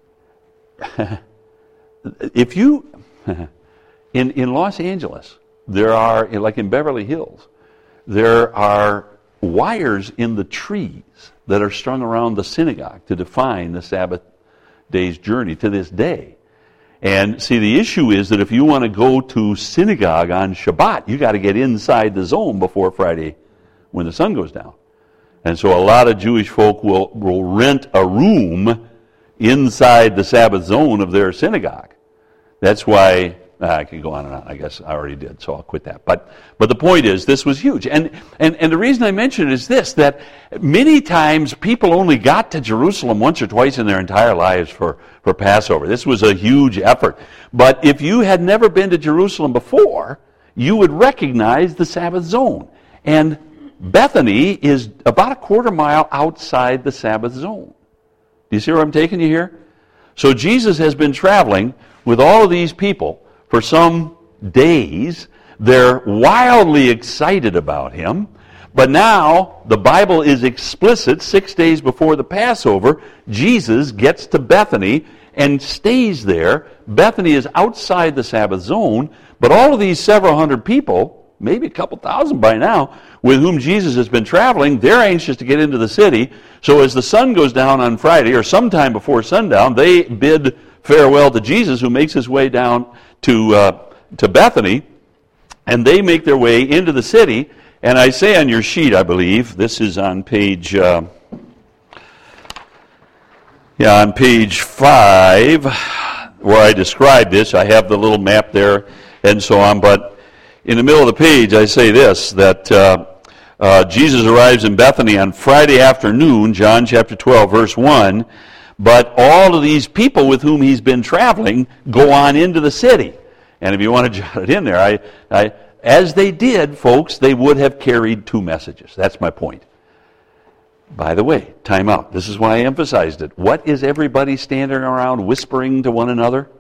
if you, in, in Los Angeles, there are, like in Beverly Hills, there are wires in the trees that are strung around the synagogue to define the Sabbath day's journey to this day. And see, the issue is that if you want to go to synagogue on Shabbat, you got to get inside the zone before Friday when the sun goes down. And so a lot of Jewish folk will, will rent a room inside the Sabbath zone of their synagogue. That's why, uh, I could go on and on, I guess I already did, so I'll quit that. But but the point is, this was huge. And, and, and the reason I mention it is this, that many times people only got to Jerusalem once or twice in their entire lives for, for Passover. This was a huge effort. But if you had never been to Jerusalem before, you would recognize the Sabbath zone. And Bethany is about a quarter mile outside the Sabbath zone. Do you see where I'm taking you here? So Jesus has been traveling with all of these people for some days. They're wildly excited about him, But now, the Bible is explicit. Six days before the Passover, Jesus gets to Bethany and stays there. Bethany is outside the Sabbath zone, but all of these several hundred people, maybe a couple thousand by now, with whom Jesus has been traveling, they're anxious to get into the city. So as the sun goes down on Friday, or sometime before sundown, they bid farewell to Jesus, who makes his way down to, uh, to Bethany, and they make their way into the city. And I say on your sheet, I believe, this is on page, uh, yeah, on page five, where I describe this. I have the little map there and so on, but in the middle of the page I say this, that uh, uh, Jesus arrives in Bethany on Friday afternoon, John chapter twelve, verse one, but all of these people with whom he's been traveling go on into the city. And if you want to jot it in there, I, I as they did, folks, they would have carried two messages. That's my point. By the way, time out. This is why I emphasized it. What is everybody standing around whispering to one another?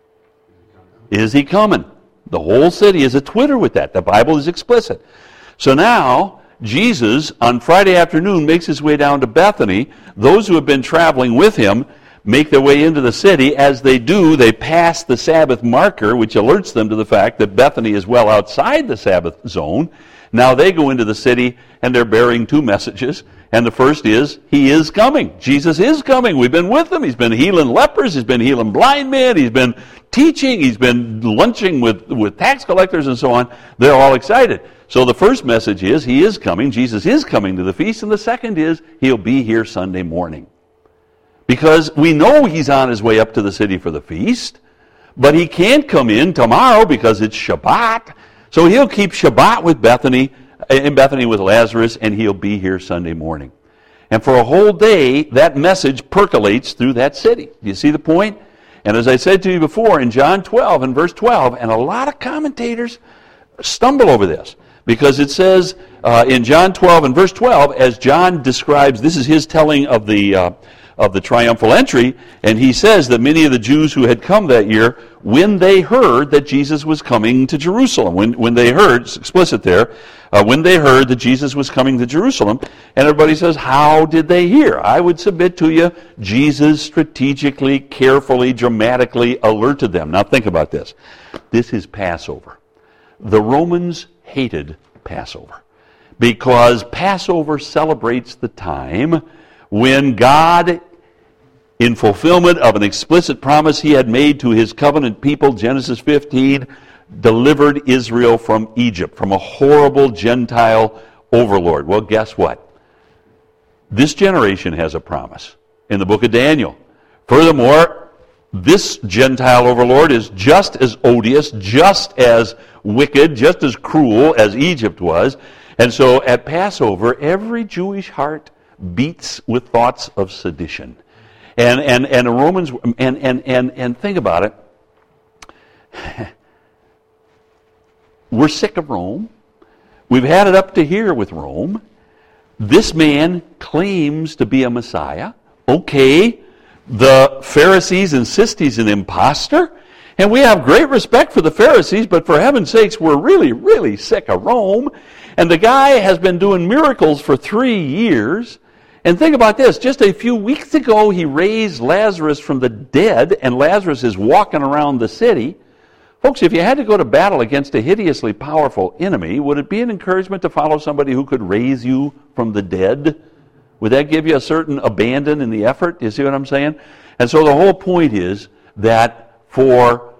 Is he coming? The whole city is a twitter with that. The Bible is explicit. So now, Jesus, on Friday afternoon, makes his way down to Bethany. Those who have been traveling with him make their way into the city. As they do, they pass the Sabbath marker, which alerts them to the fact that Bethany is well outside the Sabbath zone. Now they go into the city, and they're bearing two messages. And the first is, he is coming. Jesus is coming. We've been with him. He's been healing lepers. He's been healing blind men. He's been teaching. He's been lunching with, with tax collectors and so on. They're all excited. So the first message is, he is coming. Jesus is coming to the feast. And the second is, he'll be here Sunday morning. Because we know he's on his way up to the city for the feast, but he can't come in tomorrow because it's Shabbat. So he'll keep Shabbat with Bethany, in Bethany with Lazarus, and he'll be here Sunday morning. And for a whole day, that message percolates through that city. Do you see the point? And as I said to you before, in John twelve and verse twelve, and a lot of commentators stumble over this, because it says uh, in John twelve and verse twelve, as John describes, this is his telling of the uh, of the triumphal entry, and he says that many of the Jews who had come that year, when they heard that Jesus was coming to Jerusalem, when, when they heard, it's explicit there, uh, when they heard that Jesus was coming to Jerusalem, and everybody says, how did they hear? I would submit to you, Jesus strategically, carefully, dramatically alerted them. Now think about this. This is Passover. The Romans hated Passover because Passover celebrates the time when God, in fulfillment of an explicit promise he had made to his covenant people, Genesis fifteen, delivered Israel from Egypt, from a horrible Gentile overlord. Well, guess what? This generation has a promise in the book of Daniel. Furthermore, this Gentile overlord is just as odious, just as wicked, just as cruel as Egypt was. And so at Passover, every Jewish heart beats with thoughts of sedition. And and and Romans and and and and think about it. We're sick of Rome. We've had it up to here with Rome. This man claims to be a Messiah. Okay, the Pharisees insist he's an imposter, and we have great respect for the Pharisees, but for heaven's sakes, we're really, really sick of Rome. And the guy has been doing miracles for three years. And think about this, just a few weeks ago he raised Lazarus from the dead, and Lazarus is walking around the city. Folks, if you had to go to battle against a hideously powerful enemy, would it be an encouragement to follow somebody who could raise you from the dead? Would that give you a certain abandon in the effort? You see what I'm saying? And so the whole point is that for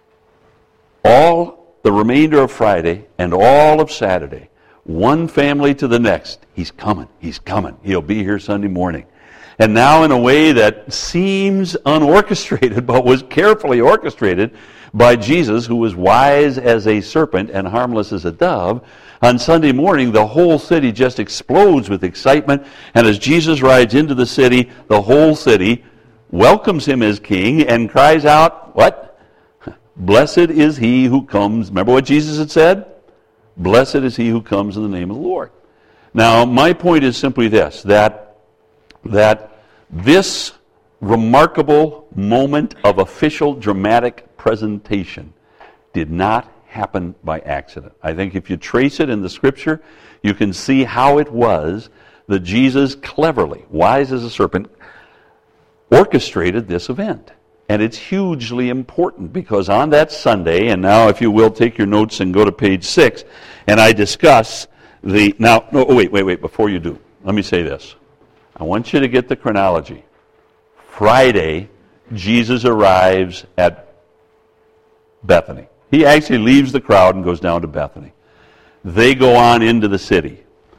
all the remainder of Friday and all of Saturday, one family to the next, he's coming, he's coming, he'll be here Sunday morning. And now in a way that seems unorchestrated, but was carefully orchestrated by Jesus, who was wise as a serpent and harmless as a dove, on Sunday morning the whole city just explodes with excitement, and as Jesus rides into the city, the whole city welcomes him as king and cries out, what? Blessed is he who comes. Remember what Jesus had said? Blessed is he who comes in the name of the Lord. Now, my point is simply this, that, that this remarkable moment of official dramatic presentation did not happen by accident. I think if you trace it in the Scripture, you can see how it was that Jesus cleverly, wise as a serpent, orchestrated this event. And it's hugely important because on that Sunday, and now if you will take your notes and go to page six, and I discuss the, now, no, wait, wait, wait, before you do, let me say this. I want you to get the chronology. Friday, Jesus arrives at Bethany. He actually leaves the crowd and goes down to Bethany. They go on into the city.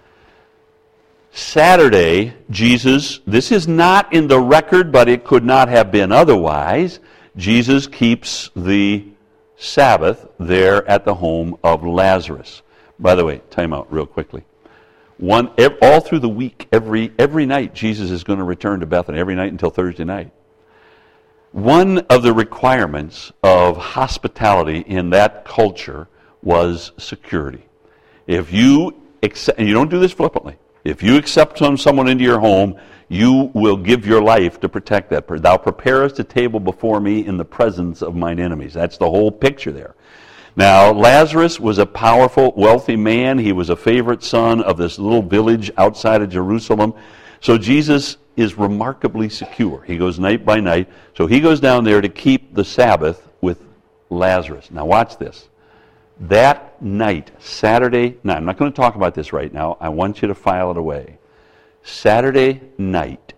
Saturday, Jesus, this is not in the record, but it could not have been otherwise, Jesus keeps the Sabbath there at the home of Lazarus. By the way, time out real quickly. One, all through the week, every, every night, Jesus is going to return to Bethany, every night until Thursday night. One of the requirements of hospitality in that culture was security. If you accept, and you don't do this flippantly, if you accept someone into your home, you will give your life to protect that person. Thou preparest a table before me in the presence of mine enemies. That's the whole picture there. Now, Lazarus was a powerful, wealthy man. He was a favorite son of this little village outside of Jerusalem. So Jesus is remarkably secure. He goes night by night. So he goes down there to keep the Sabbath with Lazarus. Now watch this. That night, Saturday night, I'm not going to talk about this right now. I want you to file it away. Saturday night,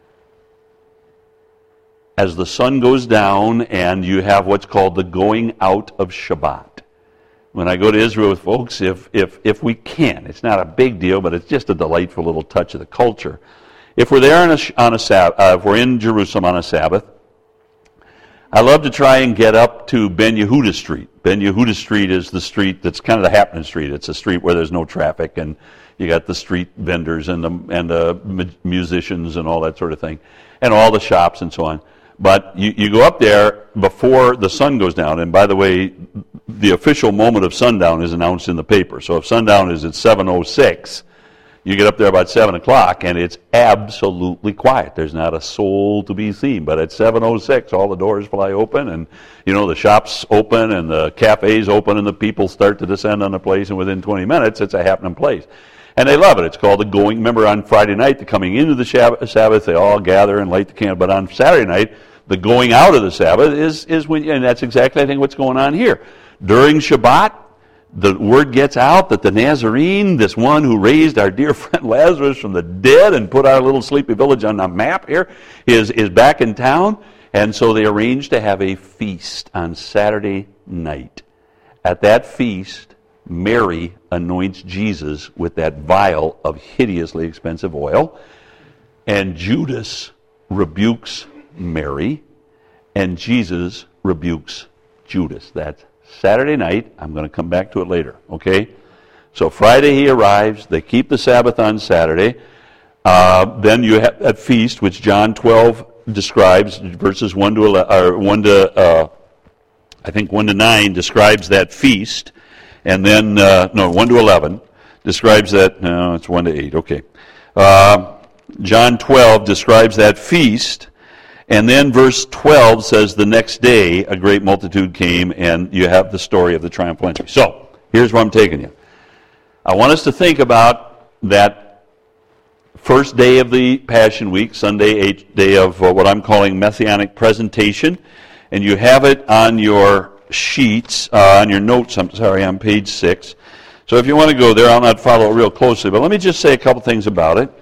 as the sun goes down and you have what's called the going out of Shabbat. When I go to Israel with folks, if if if we can, it's not a big deal, but it's just a delightful little touch of the culture. If we're there on a, on a Sabbath, uh, if we're in Jerusalem on a Sabbath, I love to try and get up to Ben Yehuda Street. Ben Yehuda Street is the street that's kind of the happening street. It's a street where there's no traffic, and you got the street vendors and the and the musicians and all that sort of thing, and all the shops and so on. But you, you go up there before the sun goes down, and by the way, the official moment of sundown is announced in the paper. So if sundown is at seven oh six, you get up there about seven o'clock, and it's absolutely quiet. There's not a soul to be seen. But at seven oh six, all the doors fly open, and you know the shops open, and the cafes open, and the people start to descend on the place, and within twenty minutes, it's a happening place. And they love it. It's called the going. Remember, on Friday night, the coming into the Sabbath, they all gather and light the candle. But on Saturday night, the going out of the Sabbath is, is when, and that's exactly, I think, what's going on here. During Shabbat, the word gets out that the Nazarene, this one who raised our dear friend Lazarus from the dead and put our little sleepy village on the map here, is, is back in town. And so they arranged to have a feast on Saturday night. At that feast, Mary anoints Jesus with that vial of hideously expensive oil, and Judas rebukes Mary, and Jesus rebukes Judas. That's Saturday night. I'm going to come back to it later, okay? So Friday he arrives. They keep the Sabbath on Saturday. Uh, then you have that feast, which John twelve describes, verses one to eleven, or one to uh, I think one to nine describes that feast, and then uh, no one to eleven describes that. No, it's one to eight. Okay, uh, John twelve describes that feast. And then verse twelve says, the next day a great multitude came, and you have the story of the triumphal entry. So, here's where I'm taking you. I want us to think about that first day of the Passion Week, Sunday, eighth day of uh, what I'm calling Messianic presentation. And you have it on your sheets, uh, on your notes, I'm sorry, on page six. So if you want to go there, I'll not follow it real closely, but let me just say a couple things about it.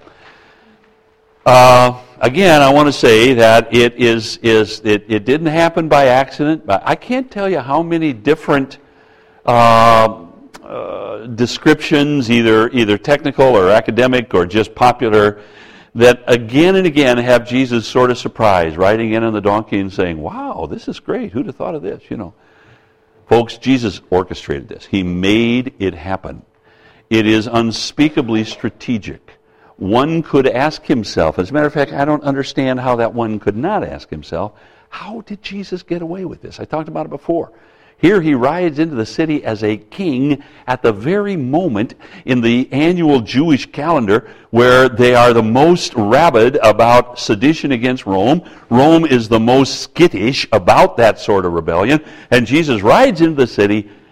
Uh... Again, I want to say that it is is it, it didn't happen by accident. I can't tell you how many different uh, uh, descriptions, either either technical or academic or just popular, that again and again have Jesus sort of surprised, riding in on the donkey and saying, "Wow, this is great. Who'd have thought of this?" You know, folks, Jesus orchestrated this. He made it happen. It is unspeakably strategic. One could ask himself, as a matter of fact, I don't understand how that one could not ask himself, how did Jesus get away with this? I talked about it before. Here he rides into the city as a king at the very moment in the annual Jewish calendar where they are the most rabid about sedition against Rome. Rome is the most skittish about that sort of rebellion. And Jesus rides into the city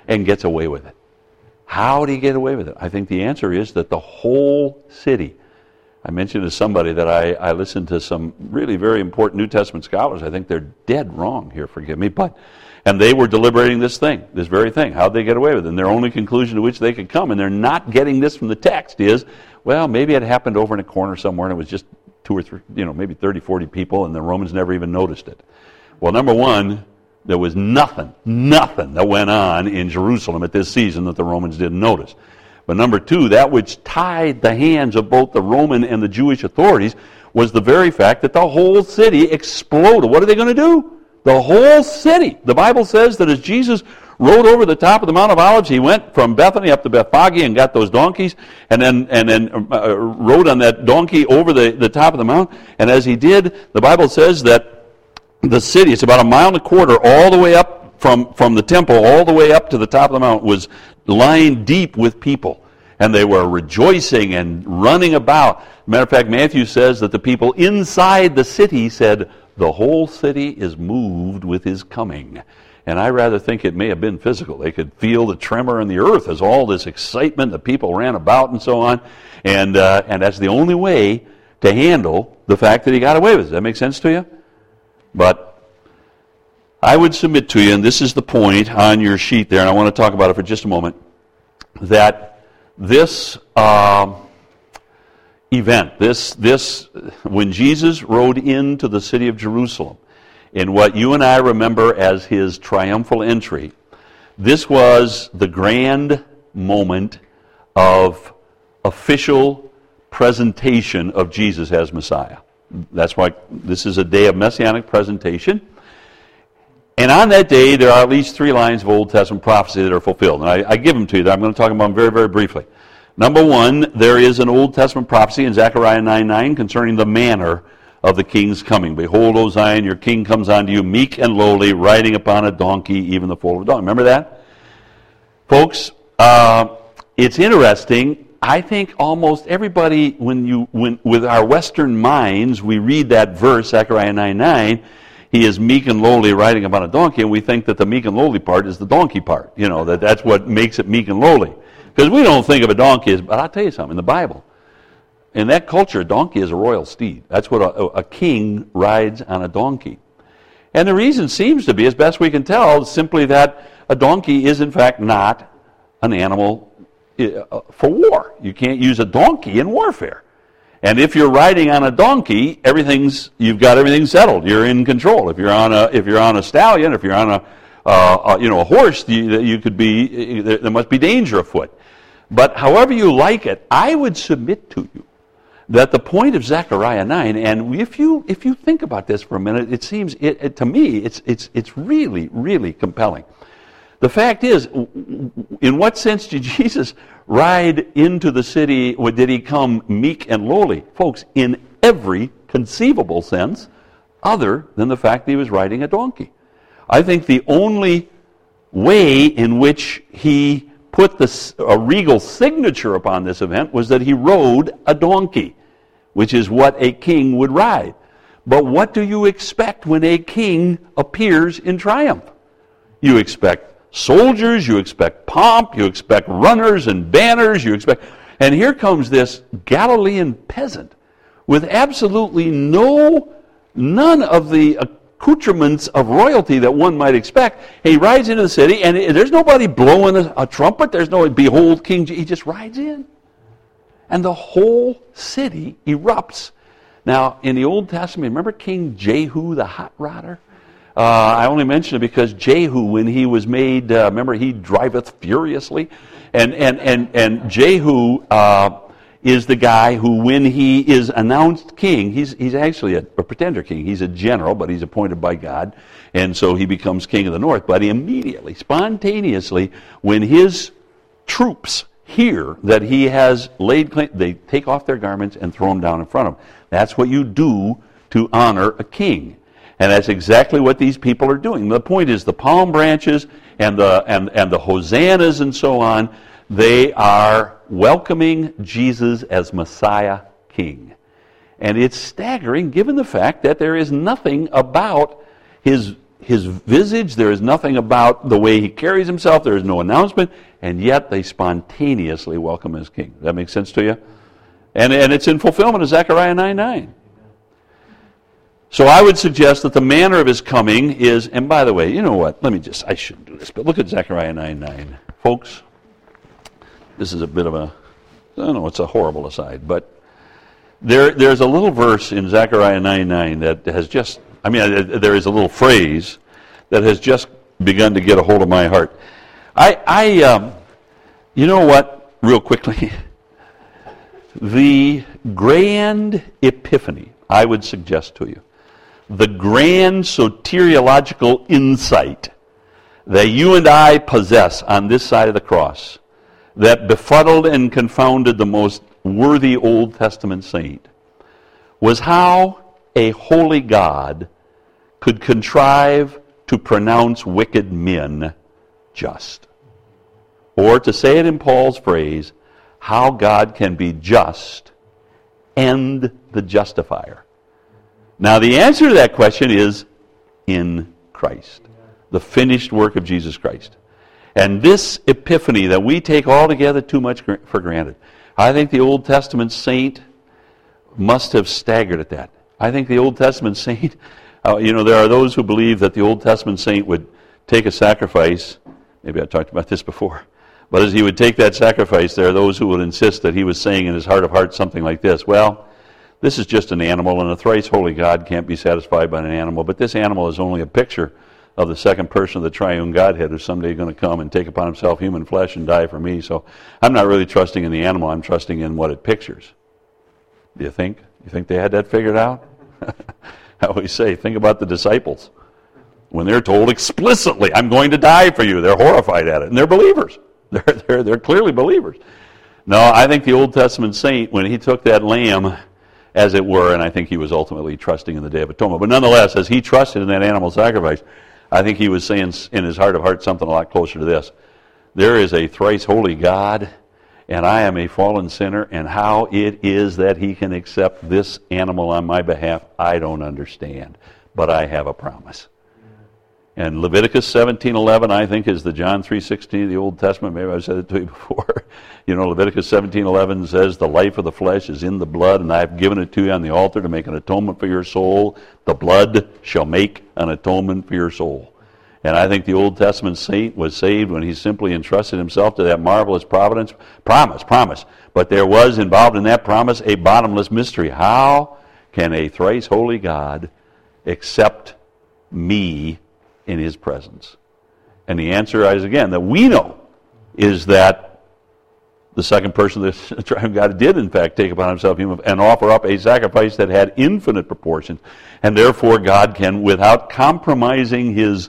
and gets away with it. How did he get away with it? I think the answer is that the whole city, I mentioned to somebody that I, I listened to some really very important New Testament scholars. I think they're dead wrong here, forgive me, but and they were deliberating this thing, this very thing. How'd they get away with it? And their only conclusion to which they could come, and they're not getting this from the text, is, well, maybe it happened over in a corner somewhere and it was just two or three, you know, maybe thirty, forty people, and the Romans never even noticed it. Well, number one, there was nothing, nothing that went on in Jerusalem at this season that the Romans didn't notice. But number two, that which tied the hands of both the Roman and the Jewish authorities was the very fact that the whole city exploded. What are they going to do? The whole city. The Bible says that as Jesus rode over the top of the Mount of Olives, he went from Bethany up to Bethphage and got those donkeys, and then and then uh, rode on that donkey over the, the top of the mount. And as he did, the Bible says that the city, it's about a mile and a quarter all the way up from, from the temple, all the way up to the top of the mount, was lined deep with people. And they were rejoicing and running about. Matter of fact, Matthew says that the people inside the city said, the whole city is moved with his coming. And I rather think it may have been physical. They could feel the tremor in the earth as all this excitement, the people ran about and so on. And uh, and that's the only way to handle the fact that he got away with it. Does that make sense to you? But I would submit to you, and this is the point on your sheet there, and I want to talk about it for just a moment, that this uh, event, this this when Jesus rode into the city of Jerusalem, in what you and I remember as his triumphal entry, this was the grand moment of official presentation of Jesus as Messiah. That's why this is a day of messianic presentation. And on that day, there are at least three lines of Old Testament prophecy that are fulfilled. And I, I give them to you. I'm going to talk about them very, very briefly. Number one, there is an Old Testament prophecy in Zechariah nine nine concerning the manner of the king's coming. Behold, O Zion, your king comes unto you, meek and lowly, riding upon a donkey, even the foal of a donkey. Remember that? Folks, uh, it's interesting. I think almost everybody, when you, when, with our Western minds, we read that verse, Zechariah nine nine, he is meek and lowly riding upon a donkey, and we think that the meek and lowly part is the donkey part. You know, that that's what makes it meek and lowly. Because we don't think of a donkey as, but I'll tell you something, in the Bible, in that culture, a donkey is a royal steed. That's what a, a king rides on a donkey. And the reason seems to be, as best we can tell, simply that a donkey is in fact not an animal for war. You can't use a donkey in warfare. And if you're riding on a donkey, everything's you've got everything settled. You're in control. If you're on a if you're on a stallion, if you're on a uh, you know a horse, you, you could be there must be danger afoot. But however you like it, I would submit to you that the point of Zechariah nine, and if you if you think about this for a minute, it seems it, it, to me it's it's it's really really compelling. The fact is, in what sense did Jesus ride into the city, or did he come meek and lowly? Folks, in every conceivable sense, other than the fact that he was riding a donkey. I think the only way in which he put the, a regal signature upon this event was that he rode a donkey, which is what a king would ride. But what do you expect when a king appears in triumph? You expect soldiers, you expect pomp, you expect runners and banners, you expect... And here comes this Galilean peasant with absolutely no, none of the accoutrements of royalty that one might expect. He rides into the city, and there's nobody blowing a, a trumpet, there's no, behold, King Jesus. He just rides in. And the whole city erupts. Now, in the Old Testament, remember King Jehu, the hot rodder? Uh, I only mention it because Jehu, when he was made, uh, remember, he driveth furiously. And and and, and Jehu uh, is the guy who, when he is announced king, he's he's actually a, a pretender king. He's a general, but he's appointed by God. And so he becomes king of the north. But immediately, spontaneously, when his troops hear that he has laid claim, they take off their garments and throw them down in front of him. That's what you do to honor a king. And that's exactly what these people are doing. The point is the palm branches and the and, and the hosannas and so on, they are welcoming Jesus as Messiah King. And it's staggering given the fact that there is nothing about his his visage, there is nothing about the way he carries himself, there is no announcement, and yet they spontaneously welcome him as king. Does that make sense to you? And, and it's in fulfillment of Zechariah nine nine. So I would suggest that the manner of his coming is, and by the way, you know what, let me just, I shouldn't do this, but look at Zechariah nine nine. Folks, this is a bit of a, I don't know, it's a horrible aside, but there, there's a little verse in Zechariah nine nine that has just, I mean, there is a little phrase that has just begun to get a hold of my heart. I, I um, you know what, real quickly, the grand epiphany, I would suggest to you, the grand soteriological insight that you and I possess on this side of the cross that befuddled and confounded the most worthy Old Testament saint was how a holy God could contrive to pronounce wicked men just. Or to say it in Paul's phrase, how God can be just and the justifier. Now, the answer to that question is in Christ, the finished work of Jesus Christ. And this epiphany that we take altogether too much for granted, I think the Old Testament saint must have staggered at that. I think the Old Testament saint, uh, you know, there are those who believe that the Old Testament saint would take a sacrifice. Maybe I talked about this before. But as he would take that sacrifice, there are those who would insist that he was saying in his heart of hearts something like this: well, this is just an animal, and a thrice holy God can't be satisfied by an animal, but this animal is only a picture of the second person of the triune Godhead who's someday going to come and take upon himself human flesh and die for me. So I'm not really trusting in the animal, I'm trusting in what it pictures. Do you think? You think they had that figured out? I always say, think about the disciples. When they're told explicitly, I'm going to die for you, they're horrified at it, and they're believers. They're, they're, they're clearly believers. No, I think the Old Testament saint, when he took that lamb, as it were, and I think he was ultimately trusting in the Day of Atonement, but nonetheless, as he trusted in that animal sacrifice, I think he was saying in his heart of hearts something a lot closer to this: there is a thrice holy God, and I am a fallen sinner, and how it is that he can accept this animal on my behalf, I don't understand, but I have a promise. And Leviticus seventeen eleven, I think, is the John three sixteen of the Old Testament. Maybe I've said it to you before. You know, Leviticus seventeen eleven says, the life of the flesh is in the blood, and I have given it to you on the altar to make an atonement for your soul. The blood shall make an atonement for your soul. And I think the Old Testament saint was saved when he simply entrusted himself to that marvelous providence. Promise, promise. But there was involved in that promise a bottomless mystery. How can a thrice holy God accept me in his presence? And the answer is, again, that we know is that the second person of the triune God did in fact take upon himself human and offer up a sacrifice that had infinite proportions, and therefore God can, without compromising his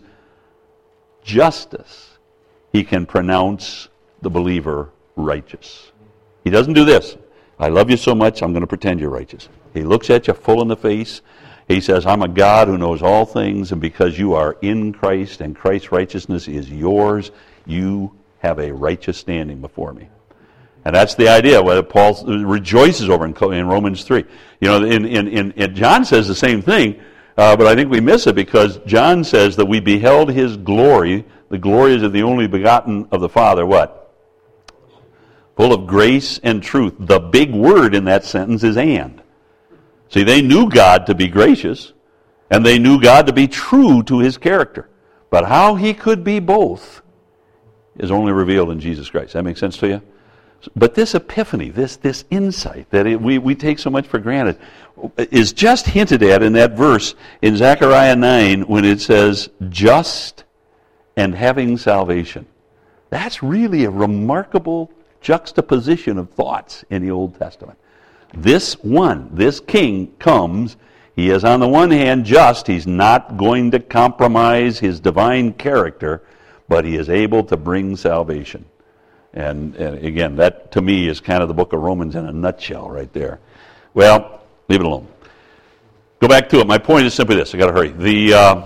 justice, he can pronounce the believer righteous. He doesn't do this: I love you so much, I'm going to pretend you're righteous. He looks at you full in the face. He says, I'm a God who knows all things, and because you are in Christ and Christ's righteousness is yours, you have a righteous standing before me. And that's the idea, whether Paul rejoices over in, in Romans three. You know, in, in, in, in John says the same thing, uh, but I think we miss it because John says that we beheld his glory, the glories of the only begotten of the Father, what? Full of grace and truth. The big word in that sentence is and. See, they knew God to be gracious, and they knew God to be true to his character. But how he could be both is only revealed in Jesus Christ. That makes sense to you? But this epiphany, this, this insight that it, we, we take so much for granted, is just hinted at in that verse in Zechariah nine when it says, just and having salvation. That's really a remarkable juxtaposition of thoughts in the Old Testament. This one, this king comes, he is on the one hand just, he's not going to compromise his divine character, but he is able to bring salvation. And, and again, that to me is kind of the book of Romans in a nutshell right there. Well, leave it alone. Go back to it. My point is simply this. I've got to hurry. The, uh,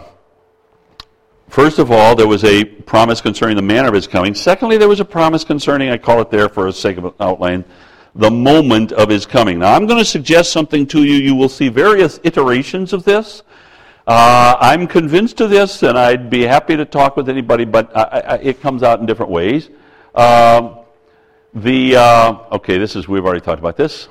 first of all, there was a promise concerning the manner of his coming. Secondly, there was a promise concerning, I call it there for the sake of outline, the moment of his coming. Now, I'm going to suggest something to you. You will see various iterations of this. Uh, I'm convinced of this, and I'd be happy to talk with anybody, but I, I, it comes out in different ways. Um, the uh, okay, this is we've already talked about this.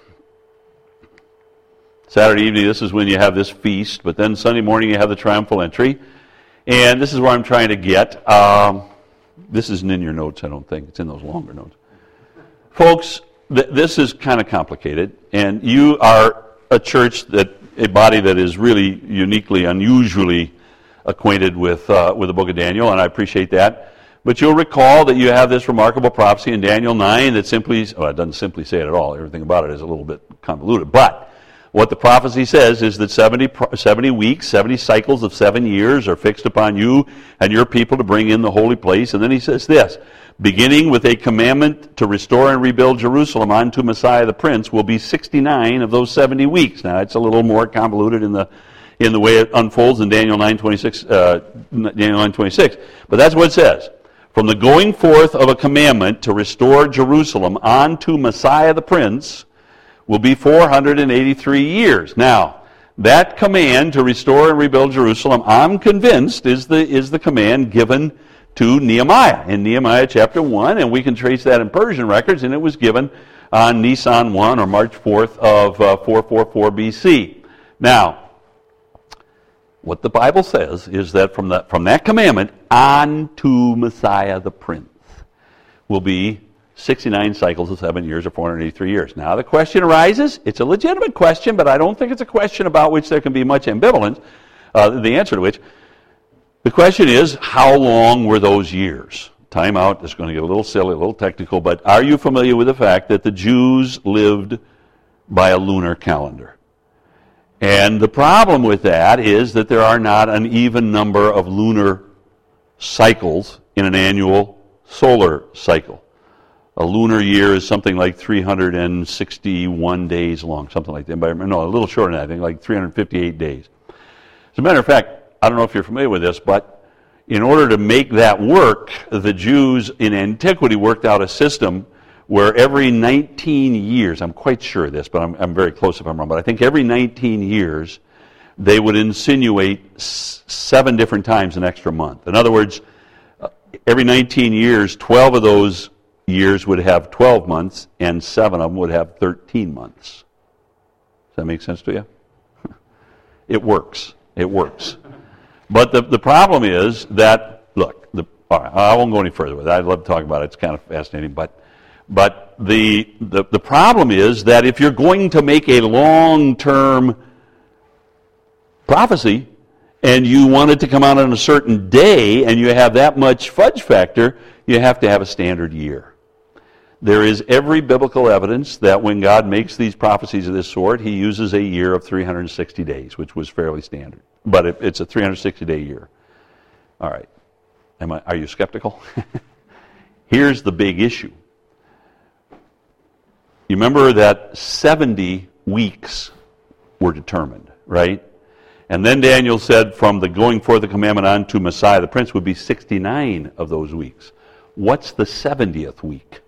Saturday evening, this is when you have this feast, but then Sunday morning you have the triumphal entry, and this is where I'm trying to get. Um, this isn't in your notes, I don't think. It's in those longer notes, folks. Th- this is kind of complicated, and you are a church that. A body that is really uniquely, unusually acquainted with uh, with the book of Daniel, and I appreciate that. But you'll recall that you have this remarkable prophecy in Daniel nine that simply, well, it doesn't simply say it at all. Everything about it is a little bit convoluted. But what the prophecy says is that seventy, seventy weeks, seventy cycles of seven years are fixed upon you and your people to bring in the holy place. And then he says this, beginning with a commandment to restore and rebuild Jerusalem unto Messiah the Prince will be sixty-nine of those seventy weeks. Now, it's a little more convoluted in the in the way it unfolds in Daniel nine twenty-six, uh, Daniel nine twenty-six. But that's what it says. From the going forth of a commandment to restore Jerusalem unto Messiah the Prince will be four hundred eighty-three years. Now, that command to restore and rebuild Jerusalem, I'm convinced, is the is the command given to Nehemiah in Nehemiah chapter one, and we can trace that in Persian records, and it was given on Nisan first or March fourth of uh, four forty-four B C. Now, what the Bible says is that from that from that commandment on to Messiah the Prince will be sixty-nine cycles of seven years or four hundred eighty-three years. Now the question arises, it's a legitimate question, but I don't think it's a question about which there can be much ambivalence, uh, the answer to which. The question is, how long were those years? Time out, this is going to get a little silly, a little technical, but are you familiar with the fact that the Jews lived by a lunar calendar? And the problem with that is that there are not an even number of lunar cycles in an annual solar cycle. A lunar year is something like three hundred sixty-one days long, something like that. No, a little shorter than that, I think like three hundred fifty-eight days. As a matter of fact, I don't know if you're familiar with this, but in order to make that work, the Jews in antiquity worked out a system where every nineteen years, I'm quite sure of this, but I'm, I'm very close if I'm wrong, but I think every nineteen years, they would insinuate s- seven different times an extra month. In other words, uh, every nineteen years, twelve of those years would have twelve months, and seven of them would have thirteen months. Does that make sense to you? It works. It works. But the, the problem is that, look, the, all right, I won't go any further with it. I'd love to talk about it. It's kind of fascinating. But but the, the, the problem is that if you're going to make a long-term prophecy and you want it to come out on a certain day and you have that much fudge factor, you have to have a standard year. There is every biblical evidence that when God makes these prophecies of this sort, he uses a year of three hundred sixty days, which was fairly standard. But it, it's a three hundred sixty day year. All right. Am I, are you skeptical? Here's the big issue. You remember that seventy weeks were determined, right? And then Daniel said from the going forth the commandment on to Messiah the Prince would be sixty-nine of those weeks. What's the seventieth week?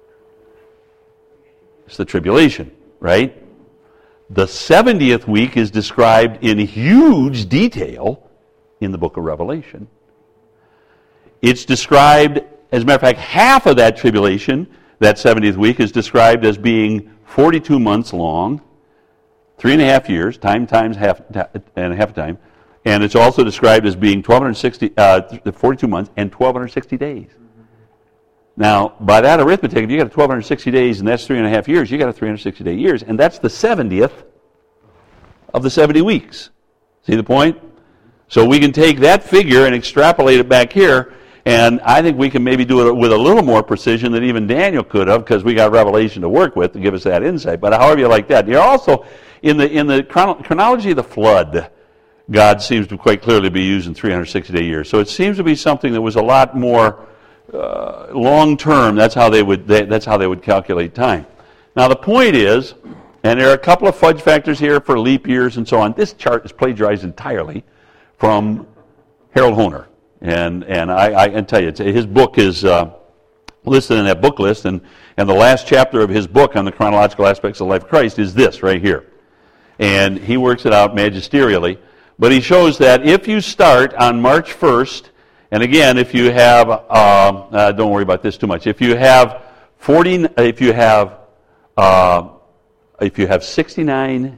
It's the tribulation, right? The seventieth week is described in huge detail in the book of Revelation. It's described, as a matter of fact, half of that tribulation, that seventieth week, is described as being forty-two months long, three and a half years, time times half and a half time, and it's also described as being twelve sixty, uh, forty-two months and twelve sixty days. Now, by that arithmetic, if you got a twelve sixty days and that's three and a half years, you got a three hundred sixty day years, and that's the seventieth of the seventy weeks. See the point? So we can take that figure and extrapolate it back here, and I think we can maybe do it with a little more precision than even Daniel could have, because we got Revelation to work with to give us that insight. But however you like that. You're also, in the in the chrono- chronology of the flood, God seems to quite clearly be using three hundred sixty day years. So it seems to be something that was a lot more uh, long term. That's how they would they, that's how they would calculate time. Now the point is, and there are a couple of fudge factors here for leap years and so on. This chart is plagiarized entirely from Harold Hoehner. And and I, I can tell you, it's, his book is uh, listed in that book list, and, and the last chapter of his book on the chronological aspects of the life of Christ is this right here. And he works it out magisterially. But he shows that if you start on March first, and again, if you have, uh, uh, don't worry about this too much. If you have forty, if you have, uh, if you have sixty-nine,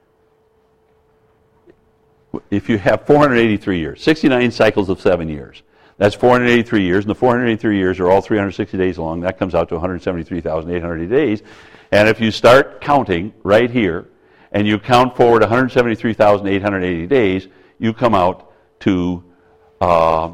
if you have four hundred eighty-three years, sixty-nine cycles of seven years, that's four hundred eighty-three years, and the four hundred eighty-three years are all three hundred sixty days long. That comes out to one hundred seventy-three thousand eight hundred eighty days. And if you start counting right here, and you count forward one hundred seventy-three thousand eight hundred eighty days, you come out to uh,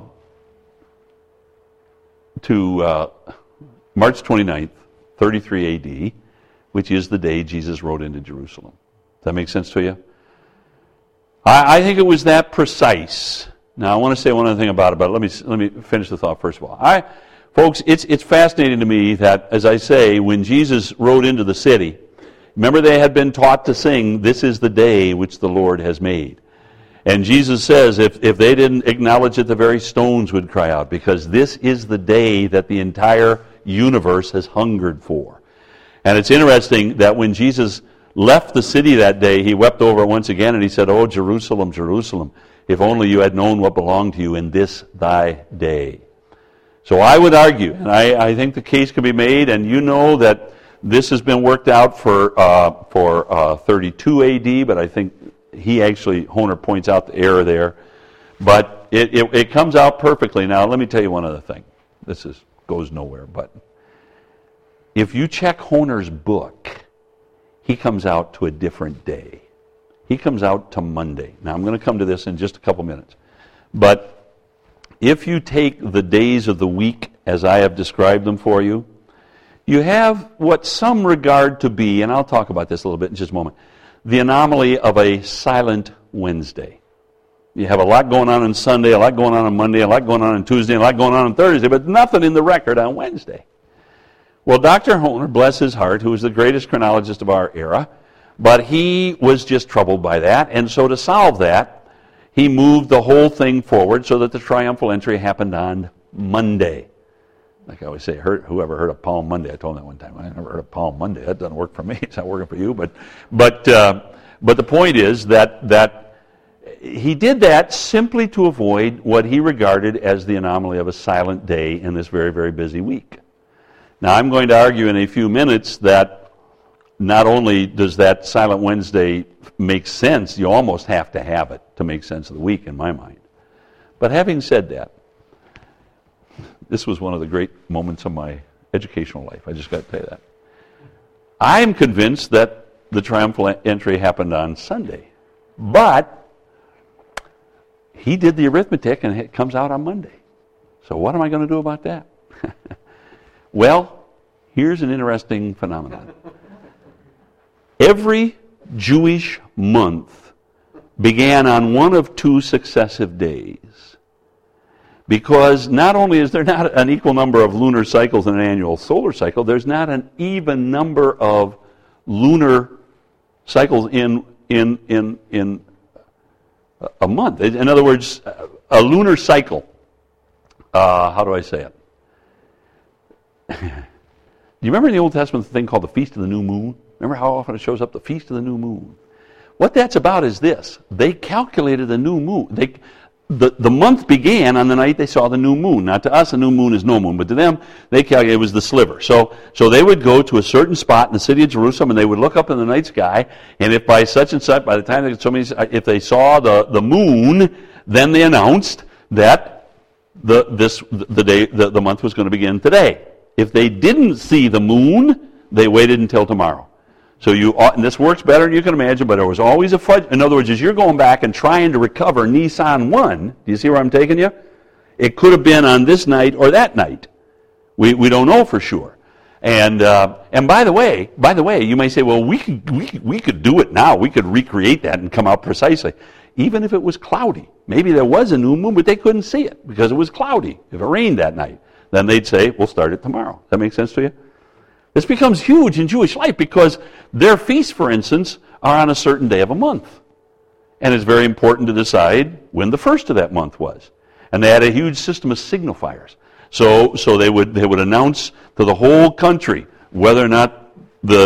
to uh, March twenty-ninth, thirty-three A D, which is the day Jesus rode into Jerusalem. Does that make sense to you? I, I think it was that precise. Now, I want to say one other thing about it, but let me let me finish the thought first of all. I, folks, it's it's fascinating to me that, as I say, when Jesus rode into the city, remember they had been taught to sing, "This is the day which the Lord has made." And Jesus says if, if they didn't acknowledge it, the very stones would cry out, because this is the day that the entire universe has hungered for. And it's interesting that when Jesus left the city that day, he wept over it once again, and he said, "Oh, Jerusalem, Jerusalem, if only you had known what belonged to you in this thy day." So I would argue, and I, I think the case can be made, and you know that this has been worked out for uh, for uh, thirty-two A D, but I think he actually, Honer points out the error there. But it, it, it comes out perfectly. Now, let me tell you one other thing. This is goes nowhere, but if you check Honer's book, he comes out to a different day. He comes out to Monday. Now, I'm going to come to this in just a couple minutes. But if you take the days of the week as I have described them for you, you have what some regard to be, and I'll talk about this a little bit in just a moment, the anomaly of a silent Wednesday. You have a lot going on on Sunday, a lot going on on Monday, a lot going on on Tuesday, a lot going on on Thursday, but nothing in the record on Wednesday. Well, Doctor Honer, bless his heart, who was the greatest chronologist of our era, but he was just troubled by that, and so to solve that, he moved the whole thing forward so that the triumphal entry happened on Monday. Like I always say, heard, whoever heard of Palm Monday? I told him that one time. I never heard of Palm Monday. That doesn't work for me. It's not working for you. But, but, uh, but the point is that that he did that simply to avoid what he regarded as the anomaly of a silent day in this very, very busy week. Now, I'm going to argue in a few minutes that not only does that Silent Wednesday make sense, you almost have to have it to make sense of the week in my mind. But having said that, this was one of the great moments of my educational life. I just got to tell you that. I am convinced that the triumphal entry happened on Sunday. But he did the arithmetic and it comes out on Monday. So what am I going to do about that? Well, here's an interesting phenomenon. Every Jewish month began on one of two successive days. Because not only is there not an equal number of lunar cycles in an annual solar cycle, there's not an even number of lunar cycles in in in in a month. In other words, a lunar cycle. Uh, how do I say it? Do you remember in the Old Testament the thing called the Feast of the New Moon? Remember how often it shows up, the Feast of the New Moon? What that's about is this. They calculated the new moon. They, the, the month began on the night they saw the new moon. Now, to us, a new moon is no moon, but to them, they calculated it was the sliver. So, so they would go to a certain spot in the city of Jerusalem, and they would look up in the night sky, and if by such and such, by the time they so many, if they saw the, the moon, then they announced that the this the day the, the month was going to begin today. If they didn't see the moon, they waited until tomorrow. So you, and this works better than you can imagine, but there was always a fudge. In other words, as you're going back and trying to recover Nisan one, do you see where I'm taking you? It could have been on this night or that night. We we don't know for sure. And uh, and by the way, by the way, you may say, well, we could we could, we could do it now. We could recreate that and come out precisely, even if it was cloudy. Maybe there was a new moon, but they couldn't see it because it was cloudy. If it rained that night, then they'd say, we'll start it tomorrow. Does that make sense to you? This becomes huge in Jewish life because their feasts, for instance, are on a certain day of a month. And it's very important to decide when the first of that month was. And they had a huge system of signifiers. So so they would they would announce to the whole country whether or not the,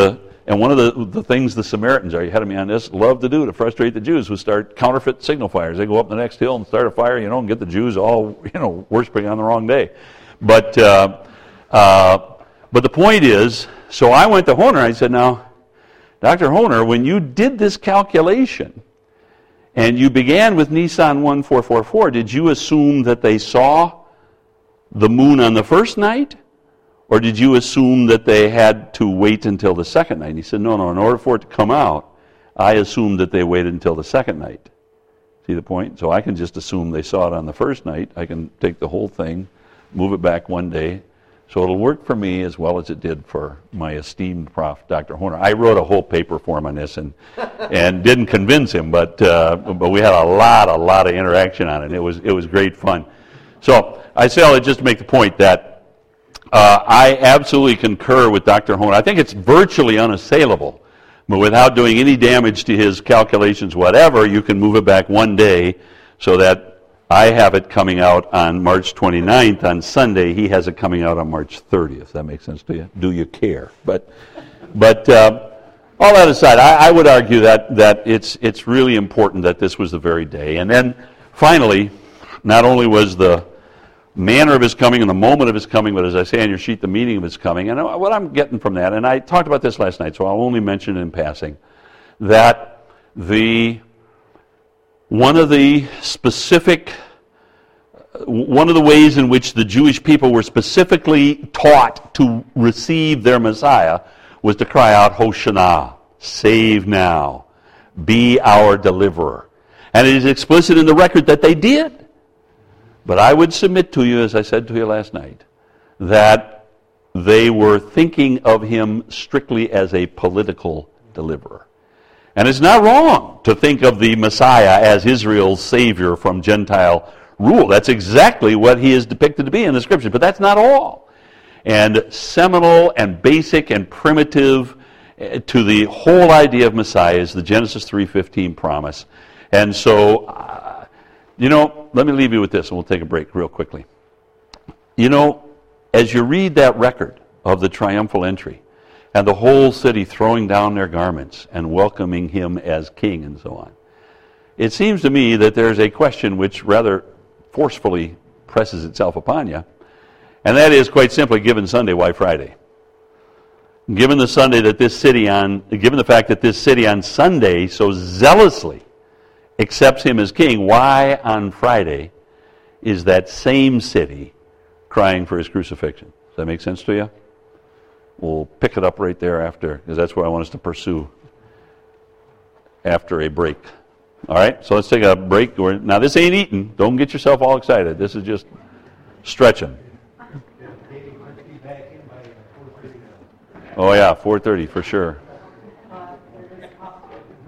And one of the, the things the Samaritans, are you ahead of me on this, love to do to frustrate the Jews was start counterfeit signal fires. They go up the next hill and start a fire, you know, and get the Jews all, you know, worshiping on the wrong day. But uh, uh, but the point is, so I went to Hohner. I said, now, Doctor Hohner, when you did this calculation and you began with Nisan one four four four, did you assume that they saw the moon on the first night? Or did you assume that they had to wait until the second night? And he said, no, no, in order for it to come out, I assumed that they waited until the second night. See the point? So I can just assume they saw it on the first night. I can take the whole thing, move it back one day. So it'll work for me as well as it did for my esteemed prof, Doctor Hohner. I wrote a whole paper for him on this and and didn't convince him, but uh, but we had a lot, a lot of interaction on it. It was it was great fun. So I say all that just to make the point that Uh, I absolutely concur with Doctor Hohner. I think it's virtually unassailable, but without doing any damage to his calculations, whatever, you can move it back one day so that I have it coming out on March twenty-ninth on Sunday. He has it coming out on March thirtieth. That makes sense to you? Do you care? But, but uh, all that aside, I, I would argue that that it's it's really important that this was the very day. And then finally, not only was the manner of his coming and the moment of his coming, but as I say on your sheet, the meaning of his coming. And what I'm getting from that, and I talked about this last night, so I'll only mention it in passing, that the one of the specific, one of the ways in which the Jewish people were specifically taught to receive their Messiah was to cry out, Hosanna, save now, be our deliverer. And it is explicit in the record that they did. But I would submit to you, as I said to you last night, that they were thinking of him strictly as a political deliverer. And it's not wrong to think of the Messiah as Israel's Savior from Gentile rule. That's exactly what he is depicted to be in the Scriptures, but that's not all. And seminal and basic and primitive to the whole idea of Messiah is the Genesis three fifteen promise. And so, uh, you know, let me leave you with this, and we'll take a break real quickly. You know, as you read that record of the triumphal entry, and the whole city throwing down their garments and welcoming him as king and so on, it seems to me that there's a question which rather forcefully presses itself upon you, and that is, quite simply, given Sunday, why Friday? Given the Sunday that this city on, given the fact that this city on Sunday so zealously accepts him as king, why on Friday is that same city crying for his crucifixion? Does that make sense to you? We'll pick it up right there after, because that's where I want us to pursue after a break. All right, so let's take a break. Now, this ain't eating. Don't get yourself all excited. This is just stretching. Oh, yeah, four thirty for sure.